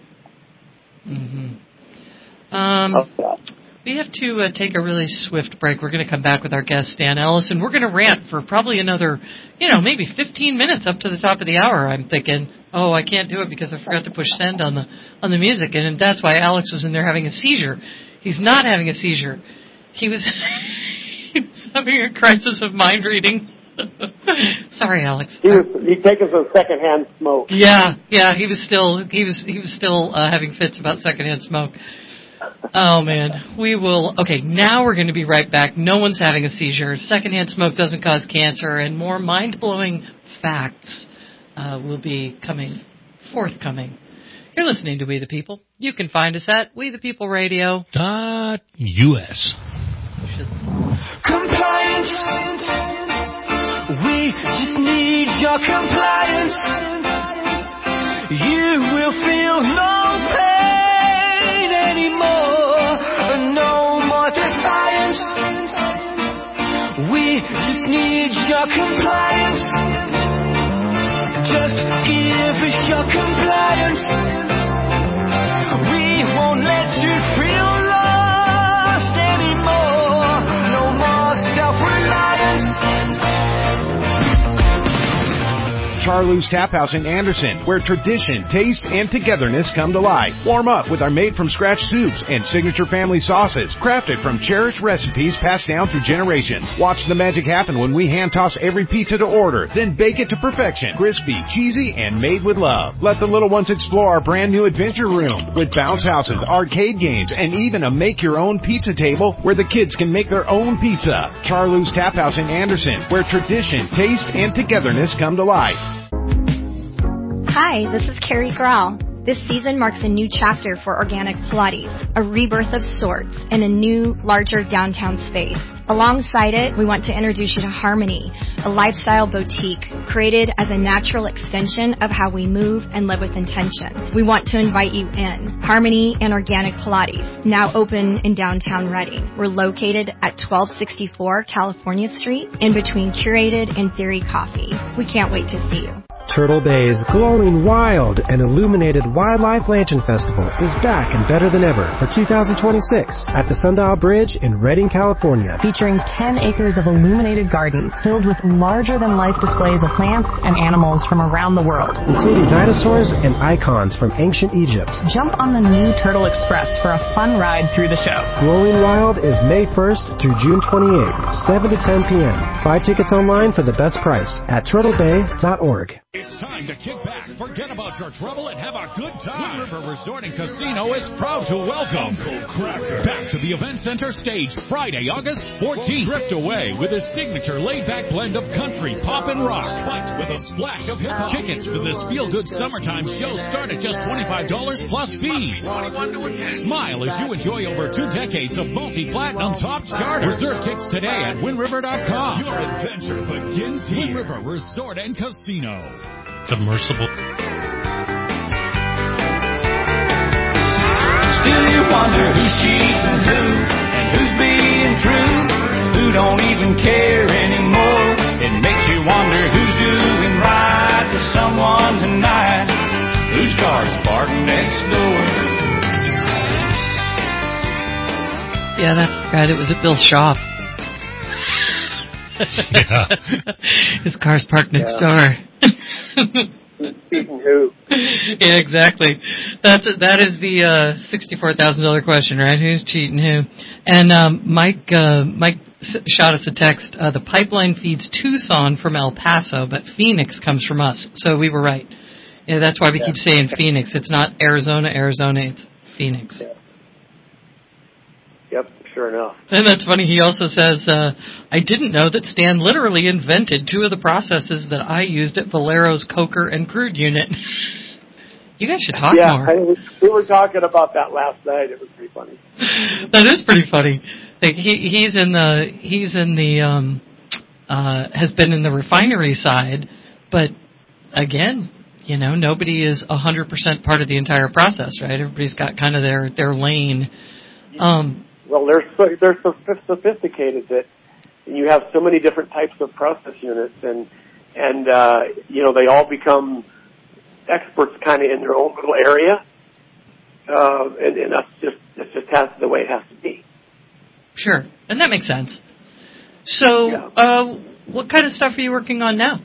Mm-hmm. Um, we have to uh, take a really swift break. We're going to come back with our guest, Stan Ellis, and we're going to rant for probably another, you know, maybe fifteen minutes up to the top of the hour. I'm thinking, oh, I can't do it because I forgot to push send on the on the music, and that's why Alex was in there having a seizure. He's not having a seizure. He was... He's having a crisis of mind reading. Sorry, Alex. He was he'd taken some secondhand smoke. Yeah, yeah. He was still he was he was still uh, having fits about secondhand smoke. Oh man, we will. Okay, now we're going to be right back. No one's having a seizure. Secondhand smoke doesn't cause cancer, and more mind blowing facts uh, will be coming forthcoming. You're listening to We the People. You can find us at we the people radio dot U S. Compliance. We just need your compliance. You will feel no pain anymore. No more defiance. We just need your compliance. Just give us your compliance. We won't let you feel lost anymore. No more self-reliance. Charlie's Tap House in Anderson, where tradition, taste, and togetherness come to life. Warm up with our made-from-scratch soups and signature family sauces, crafted from cherished recipes passed down through generations. Watch the magic happen when we hand-toss every pizza to order, then bake it to perfection. Crispy, cheesy, and made with love. Let the little ones explore our brand-new adventure room with bounce houses, arcade games, and even a make-your-own pizza table where the kids can make their own pizza. Charlie's Tap House in Anderson, where tradition, taste, and togetherness come to life. Hi, this is Carrie Grawl. This season marks a new chapter for Organic Pilates, a rebirth of sorts in a new, larger downtown space. Alongside it, we want to introduce you to Harmony, a lifestyle boutique created as a natural extension of how we move and live with intention. We want to invite you in. Harmony and Organic Pilates, now open in downtown Reading. We're located at twelve sixty-four California Street, in between Curated and Theory Coffee. We can't wait to see you. Turtle Bay's Glowing Wild and Illuminated Wildlife Lantern Festival is back and better than ever for two thousand twenty-six at the Sundial Bridge in Redding, California. Featuring ten acres of illuminated gardens filled with larger-than-life displays of plants and animals from around the world, including dinosaurs and icons from ancient Egypt. Jump on the new Turtle Express for a fun ride through the show. Glowing Wild is May first through June twenty-eighth, seven to ten p.m. Buy tickets online for the best price at turtle bay dot org. It's time to kick back, forget about your trouble, and have a good time. Wind River Resort and Casino is proud to welcome back to the Event Center stage Friday, August fourteenth. Drift away with a signature laid-back blend of country, pop, and rock. Fight with a splash of hip-hop. Tickets for this feel-good summertime show start at just twenty-five dollars plus fees. Smile as you enjoy over two decades of multi-platinum top charters. Reserve tickets today at wind river dot com. Your adventure begins here. Wind River Resort and Casino. Submersible. Still you wonder who's cheating who and who's being true, who don't even care anymore. It makes you wonder who's doing right to someone tonight, whose car's parked next door. Yeah, that's right. It was at Bill's shop. Yeah. His car's parked next Yeah. door. Cheating who? Yeah, exactly. That's that is the uh, sixty-four thousand dollar question, right? Who's cheating who? And um, Mike uh, Mike shot us a text. Uh, the pipeline feeds Tucson from El Paso, but Phoenix comes from us. So we were right. Yeah, that's why we Yeah. keep saying Phoenix. It's not Arizona, Arizona. It's Phoenix. Yeah. Yep, sure enough. And that's funny. He also says, uh, I didn't know that Stan literally invented two of the processes that I used at Valero's coker and crude unit. You guys should talk yeah, more. I, we were talking about that last night. It was pretty funny. That is pretty funny. Like he he's in the he's in the um uh has been in the refinery side, but again, you know, nobody is a hundred percent part of the entire process, right? Everybody's got kind of their their lane. Um Well, they're so, they're so sophisticated that you have so many different types of process units, and and uh, you know they all become experts kind of in their own little area, uh, and, and that's just that's just has the way it has to be. Sure, and that makes sense. So, Yeah. uh, what kind of stuff are you working on now?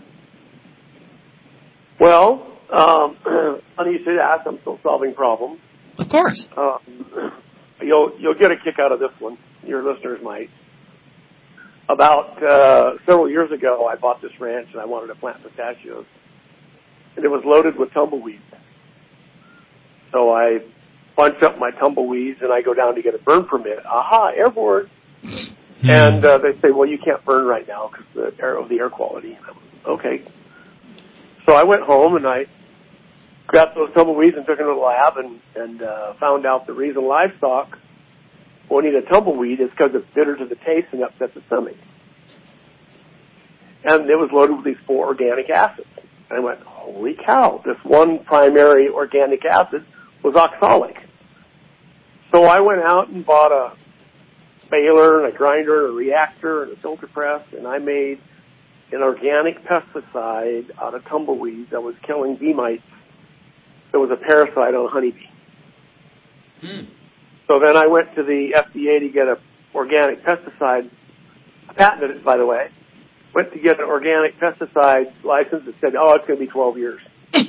Well, um, funny you say that. I'm still solving problems. Of course. Um, you'll you'll get a kick out of this one. Your listeners might. About uh, several years ago, I bought this ranch and I wanted to plant pistachios, and it was loaded with tumbleweeds. So I bunch up my tumbleweeds and I go down to get a burn permit. Aha, airborne. Hmm. And uh, they say, well, you can't burn right now because the air of the air quality. Okay. So I went home and I grabbed those tumbleweeds and took them to the lab and, and uh, found out the reason livestock won't eat a tumbleweed is because it's bitter to the taste and upsets the stomach. And it was loaded with these four organic acids. And I went, holy cow, this one primary organic acid was oxalic. So I went out and bought a baler and a grinder and a reactor and a filter press, and I made an organic pesticide out of tumbleweeds that was killing bee mites. There was a parasite on a honeybee. Hmm. So then I went to the F D A to get an organic pesticide. I patented it, by the way. Went to get an organic pesticide license and said, oh, it's going to be twelve years.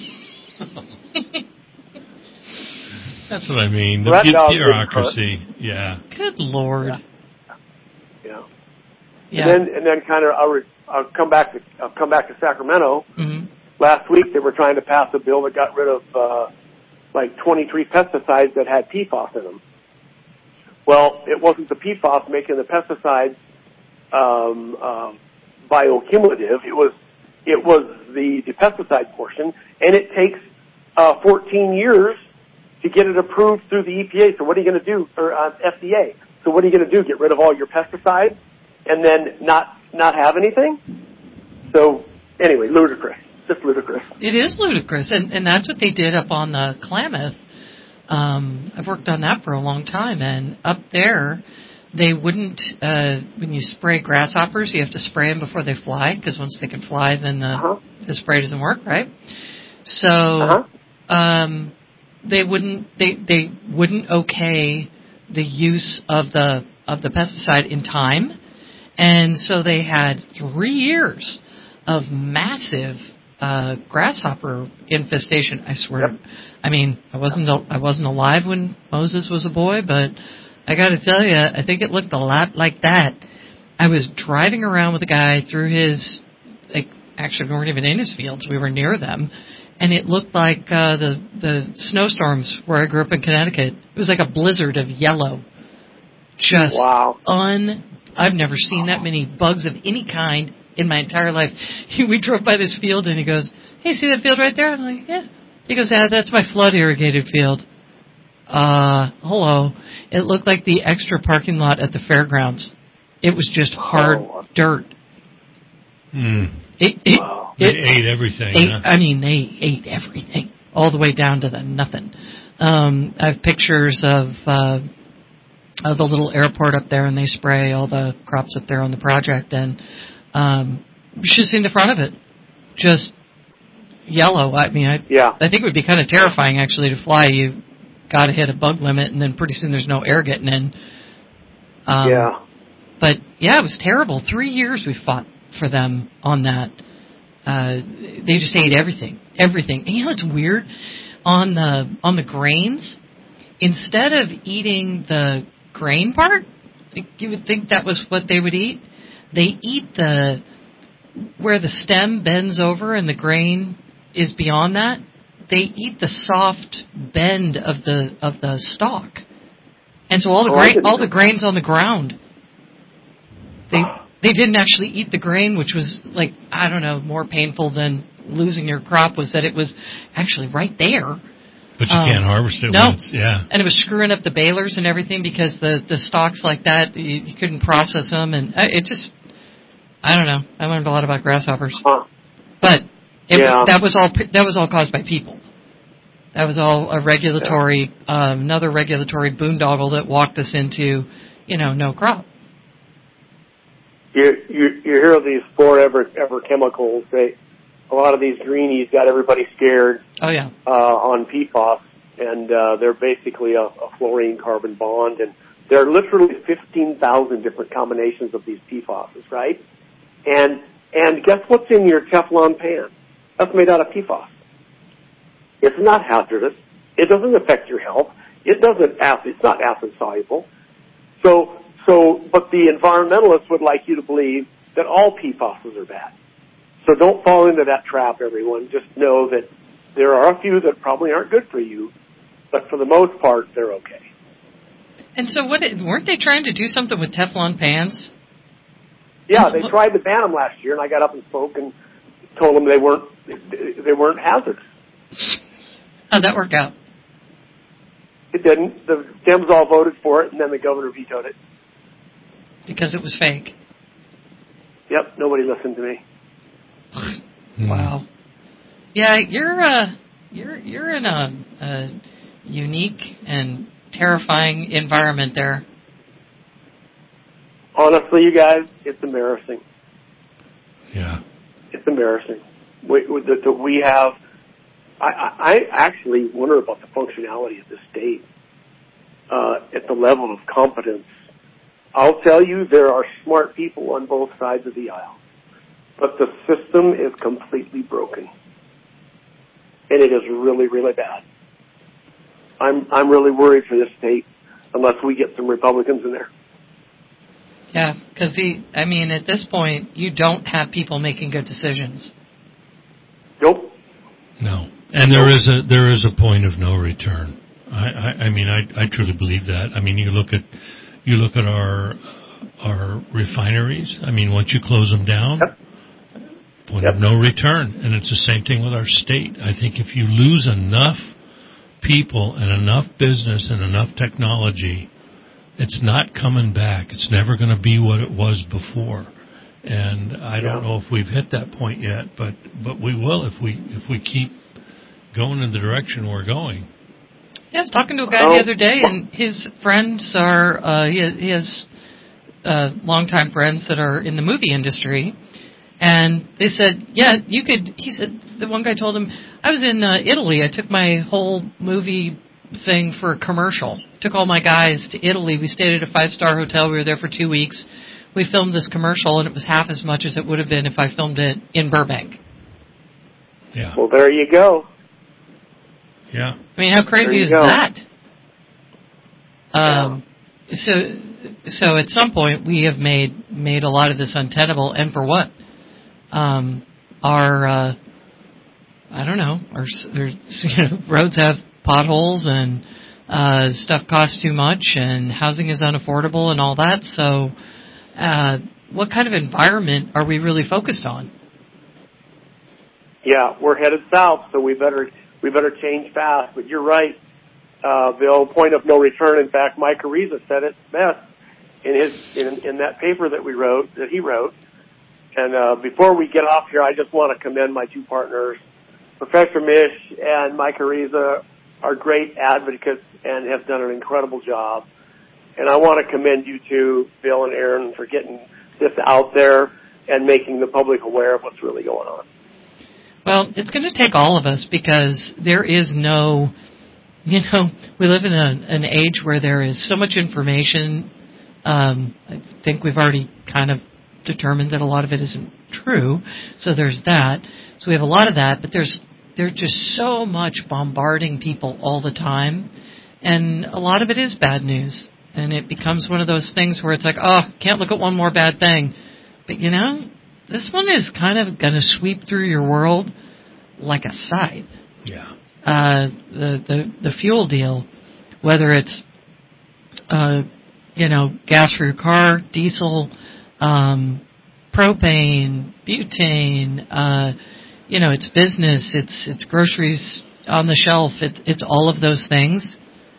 That's what I mean. So The that bu- dog bureaucracy. Yeah. Good Lord. Yeah. Yeah. And then, and then kind of, I'll, re- I'll come back to, I'll come back to Sacramento. Mm-hmm. Last week they were trying to pass a bill that got rid of, uh, like twenty-three pesticides that had P F A S in them. Well, it wasn't the P F A S making the pesticides, um, um, bioaccumulative. It was, it was the, the pesticide portion, and it takes, uh, fourteen years to get it approved through the E P A. So what are you going to do, or uh, F D A? So what are you going to do? Get rid of all your pesticides and then not not have anything? So anyway, ludicrous, just ludicrous. It is ludicrous, and and that's what they did up on the Klamath. Um, I've worked on that for a long time, and up there, they wouldn't. Uh, when you spray grasshoppers, you have to spray them before they fly, because once they can fly, then the, Uh-huh. the spray doesn't work, right? So. Uh-huh. Um, They wouldn't. They they wouldn't okay the use of the of the pesticide in time, and so they had three years of massive uh, grasshopper infestation. I swear. Yep. I mean, I wasn't I wasn't alive when Moses was a boy, but I got to tell you, I think it looked a lot like that. I was driving around with a guy through his. Like, actually, we weren't even in his fields. We were near them. And it looked like uh, the the snowstorms where I grew up in Connecticut. It was like a blizzard of yellow. Just wow. un. I've never seen that many bugs of any kind in my entire life. We drove by this field, and he goes, "Hey, see that field right there?" I'm like, "Yeah." He goes, "Yeah, that's my flood irrigated field." Uh, hello. It looked like the extra parking lot at the fairgrounds. It was just hard Oh. dirt. Hmm. It, it, Wow. They it, ate everything. Ate, huh? I mean, they ate everything, all the way down to the nothing. Um, I have pictures of, uh, of the little airport up there, and they spray all the crops up there on the project, and um, you should have seen the front of it. Just yellow. I mean, I, Yeah. I think it would be kind of terrifying, actually, to fly. You got to hit a bug limit, and then pretty soon there's no air getting in. Um, yeah. But, yeah, it was terrible. Three years we fought for them on that. Uh, they just ate everything, everything. And you know what's weird? On the, on the grains, instead of eating the grain part, you would think that was what they would eat. They eat the, where the stem bends over and the grain is beyond that. They eat the soft bend of the of the stalk, and so all the oh, grain, all the grains on the ground. They they didn't actually eat the grain, which was like I don't know more painful than losing your crop. Was that it was actually right there. But you um, can't harvest it. No, when it's, yeah, and it was screwing up the balers and everything because the the stalks like that you, you couldn't process them, and it just I don't know. I learned a lot about grasshoppers, huh. but. It, yeah. That was all. That was all caused by people. That was all a regulatory, yeah. um, another regulatory boondoggle that walked us into, you know, no crop. You you, you hear of these forever ever chemicals. They a lot of these greenies got everybody scared. Oh yeah. Uh, on P FOS, and uh, they're basically a, a fluorine carbon bond, and there are literally fifteen thousand different combinations of these P FOSs, right? And and guess what's in your Teflon pan? That's made out of P FOS. It's not hazardous. It doesn't affect your health. It doesn't acid. It's not acid soluble. So, so, but the environmentalists would like you to believe that all P FOSs are bad. So don't fall into that trap, everyone. Just know that there are a few that probably aren't good for you, but for the most part, they're okay. And so, what weren't they trying to do something with Teflon pans? Yeah, they tried to ban them last year, and I got up and spoke and told them they weren't they weren't hazardous. How'd that work out? It didn't. The Dems all voted for it, and then the governor vetoed it. Because it was fake. Yep, nobody listened to me. Wow. Yeah, you're uh, you're you're in a, a unique and terrifying environment there. Honestly, you guys, it's embarrassing. Yeah. It's embarrassing. We, that we have, I, I actually wonder about the functionality of the state uh, at the level of competence. I'll tell you, there are smart people on both sides of the aisle, but the system is completely broken, and it is really, really bad. I'm I'm really worried for this state unless we get some Republicans in there. Yeah, because the I mean, at this point, you don't have people making good decisions. Nope. No, and there is a there is a point of no return. I, I, I mean, I, I truly believe that. I mean, you look at you look at our our refineries. I mean, once you close them down, yep. point yep. of no return. And it's the same thing with our state. I think if you lose enough people and enough business and enough technology, it's not coming back. It's never going to be what it was before. And I don't yeah. know if we've hit that point yet, but, but we will if we if we keep going in the direction we're going. Yeah, I was talking to a guy the other day, and his friends are, uh, he has, he has uh, longtime friends that are in the movie industry, and they said, yeah, you could, he said, the one guy told him, I was in uh, Italy, I took my whole movie thing for a commercial, took all my guys to Italy, we stayed at a five-star hotel, we were there for two weeks, we filmed this commercial, and it was half as much as it would have been if I filmed it in Burbank. Yeah. Well, there you go. Yeah. I mean, how crazy is go. that? Um, yeah. So, so at some point we have made made a lot of this untenable, and for what? Um, our, uh, I don't know, our, our you know, roads have potholes and uh, stuff costs too much, and housing is unaffordable, and all that. So, uh, what kind of environment are we really focused on? Yeah, we're headed south, so we better. We better change fast, but you're right. Uh, the old point of no return. In fact, Mike Ariza said it best in his in, in that paper that we wrote, that he wrote. And uh, before we get off here, I just want to commend my two partners, Professor Mish and Mike Ariza, are great advocates and have done an incredible job. And I want to commend you two, Bill and Aaron, for getting this out there and making the public aware of what's really going on. Well, it's going to take all of us because there is no, you know, we live in a, an age where there is so much information Um, I think we've already kind of determined that a lot of it isn't true. So there's that. So we have a lot of that, but there's there's just so much bombarding people all the time, and a lot of it is bad news. And it becomes one of those things where it's like, oh, can't look at one more bad thing. But, you know, this one is kind of going to sweep through your world like a scythe. Yeah. Uh, the, the, the fuel deal, whether it's, uh, you know, gas for your car, diesel, um, propane, butane, uh, you know, it's business, it's it's groceries on the shelf, it, it's all of those things.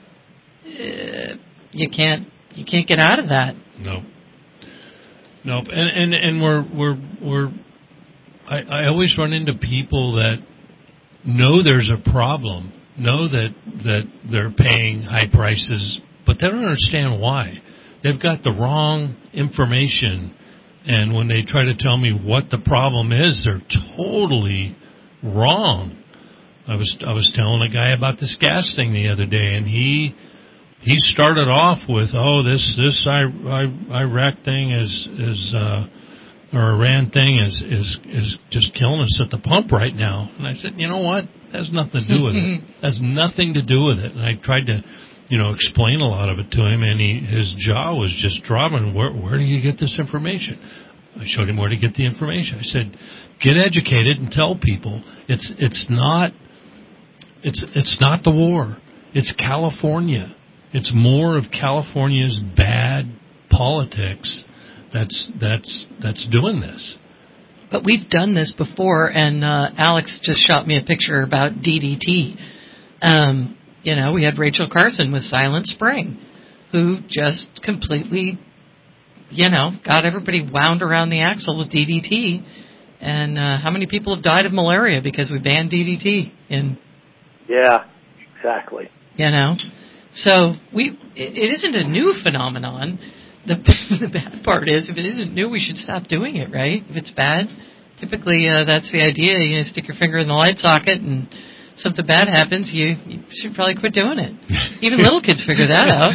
Uh, you can't you can't get out of that. Nope. Nope. And and, and we're we're we're I, I always run into people that know there's a problem, know that that they're paying high prices, but they don't understand why. They've got the wrong information, and when they try to tell me what the problem is, they're totally wrong. I was I was telling a guy about this gas thing the other day, and he he started off with, oh, this this I, I, Iraq thing is is uh, or Iran thing is is is just killing us at the pump right now. And I said, you know what? That has nothing to do with it. That's nothing to do with it. And I tried to, you know, explain a lot of it to him, and he his jaw was just dropping. Where where do you get this information? I showed him where to get the information. I said, get educated and tell people it's it's not it's it's not the war. It's California. It's more of California's bad politics that's that's that's doing this. But we've done this before, and uh, Alex just shot me a picture about D D T. Um, you know, we had Rachel Carson with Silent Spring, who just completely, you know, got everybody wound around the axle with D D T. And uh, how many people have died of malaria because we banned D D T? In yeah, exactly. You know, so we it, it isn't a new phenomenon. The, the bad part is, if it isn't new, we should stop doing it, right? If it's bad, typically uh, that's the idea. You know, stick your finger in the light socket, and something bad happens, you, you should probably quit doing it. Even little kids figure that out.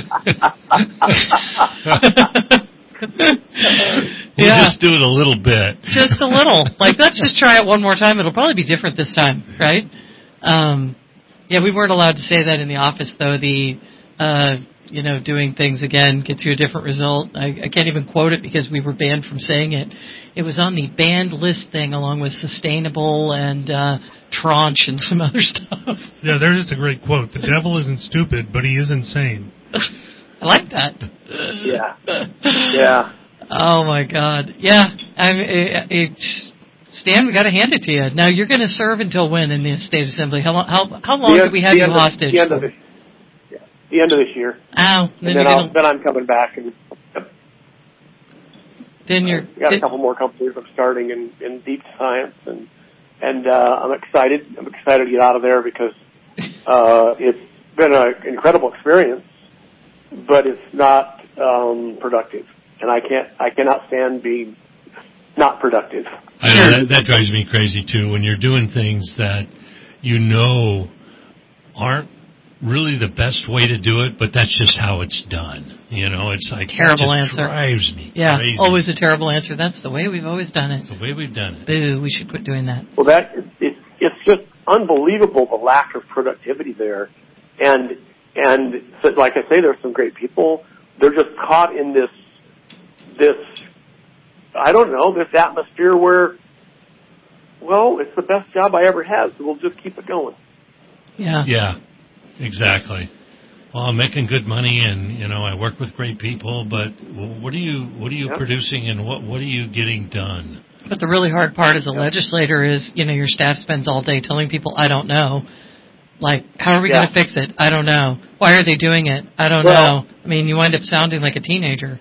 We'll yeah. just do it a little bit. Just a little. Like, let's just try it one more time. It'll probably be different this time, right? Um, yeah, we weren't allowed to say that in the office, though. The, uh, you know, doing things again gets you a different result. I, I can't even quote it because we were banned from saying it. It was on the banned list thing along with sustainable and uh, tranche and some other stuff. Yeah, there's just a great quote. The devil isn't stupid, but he is insane. I like that. Yeah. Yeah. Oh, my God. Yeah. I mean, it, it's, Stan, we got to hand it to you. Now, you're going to serve until when in the State Assembly? How, how, how long the, do we have you of, hostage? The end of this, yeah, the end of this year. Oh. Then and then, I'll, then I'm coming back. and yep. Then you're... Uh, got a couple more companies I'm starting in, in deep science, and and uh, I'm excited. I'm excited to get out of there because uh, it's been an incredible experience, but it's not um, productive. And I can't, I cannot stand being not productive. I know, that, that drives me crazy too. When you're doing things that you know aren't really the best way to do it, but that's just how it's done. You know, it's like terrible that just answer. Drives me yeah, crazy. Always a terrible answer. That's the way we've always done it. It's the way we've done it. Boo! We should quit doing that. Well, that it, it's just unbelievable the lack of productivity there, and and so, like I say, there's some great people. They're just caught in this. This, I don't know, this atmosphere where, well, it's the best job I ever had, so we'll just keep it going. Yeah. Yeah, exactly. Well, I'm making good money, and you know, I work with great people. But what are you, what are you yep. producing, and what what are you getting done? But the really hard part as a legislator is, you know, your staff spends all day telling people, "I don't know." Like, how are we yeah. going to fix it? I don't know. Why are they doing it? I don't well, know. I mean, you wind up sounding like a teenager.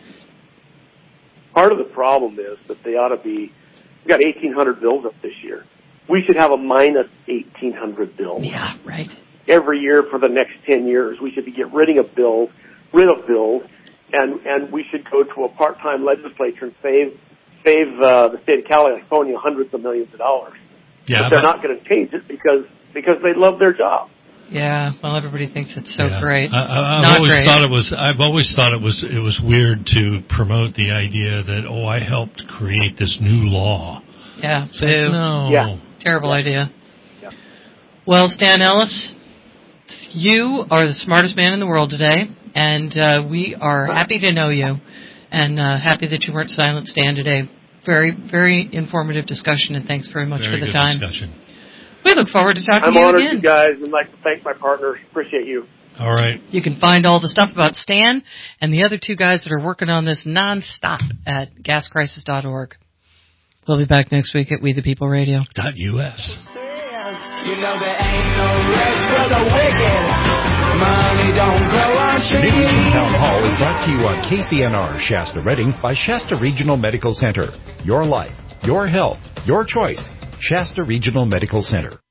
Part of the problem is that they ought to be, we got eighteen hundred bills up this year. We should have a minus eighteen hundred bills. Yeah, right. Every year for the next ten years. We should be getting rid of bills, rid of bills, and, and we should go to a part-time legislature and save, save, uh, the state of California hundreds of millions of dollars. Yeah, but they're but, not going to change it because, because they love their job. Yeah, well, everybody thinks it's so yeah. great. I, I, I've Not always great. thought it was. I've always thought it was. It was weird to promote the idea that oh, I helped create this new law. Yeah, So, boo. no. Yeah. Terrible Yeah. idea. Yeah. Well, Stan Ellis, you are the smartest man in the world today, and uh, we are happy to know you, and uh, happy that you weren't silent, Stan, today. Very, very informative discussion, and thanks very much Very for the good time. discussion. We look forward to talking I'm to you honored, again. you guys, and like to thank my partners. Appreciate you. All right. You can find all the stuff about Stan and the other two guys that are working on this nonstop at gas crisis dot org. We'll be back next week at We the People Radio. Dot U S. You know there ain't no rest for the wicked. Money don't grow on trees. Newton Town Hall is brought to you on K C N R Shasta Redding by Shasta Regional Medical Center. Your life, your health, your choice. Shasta Regional Medical Center.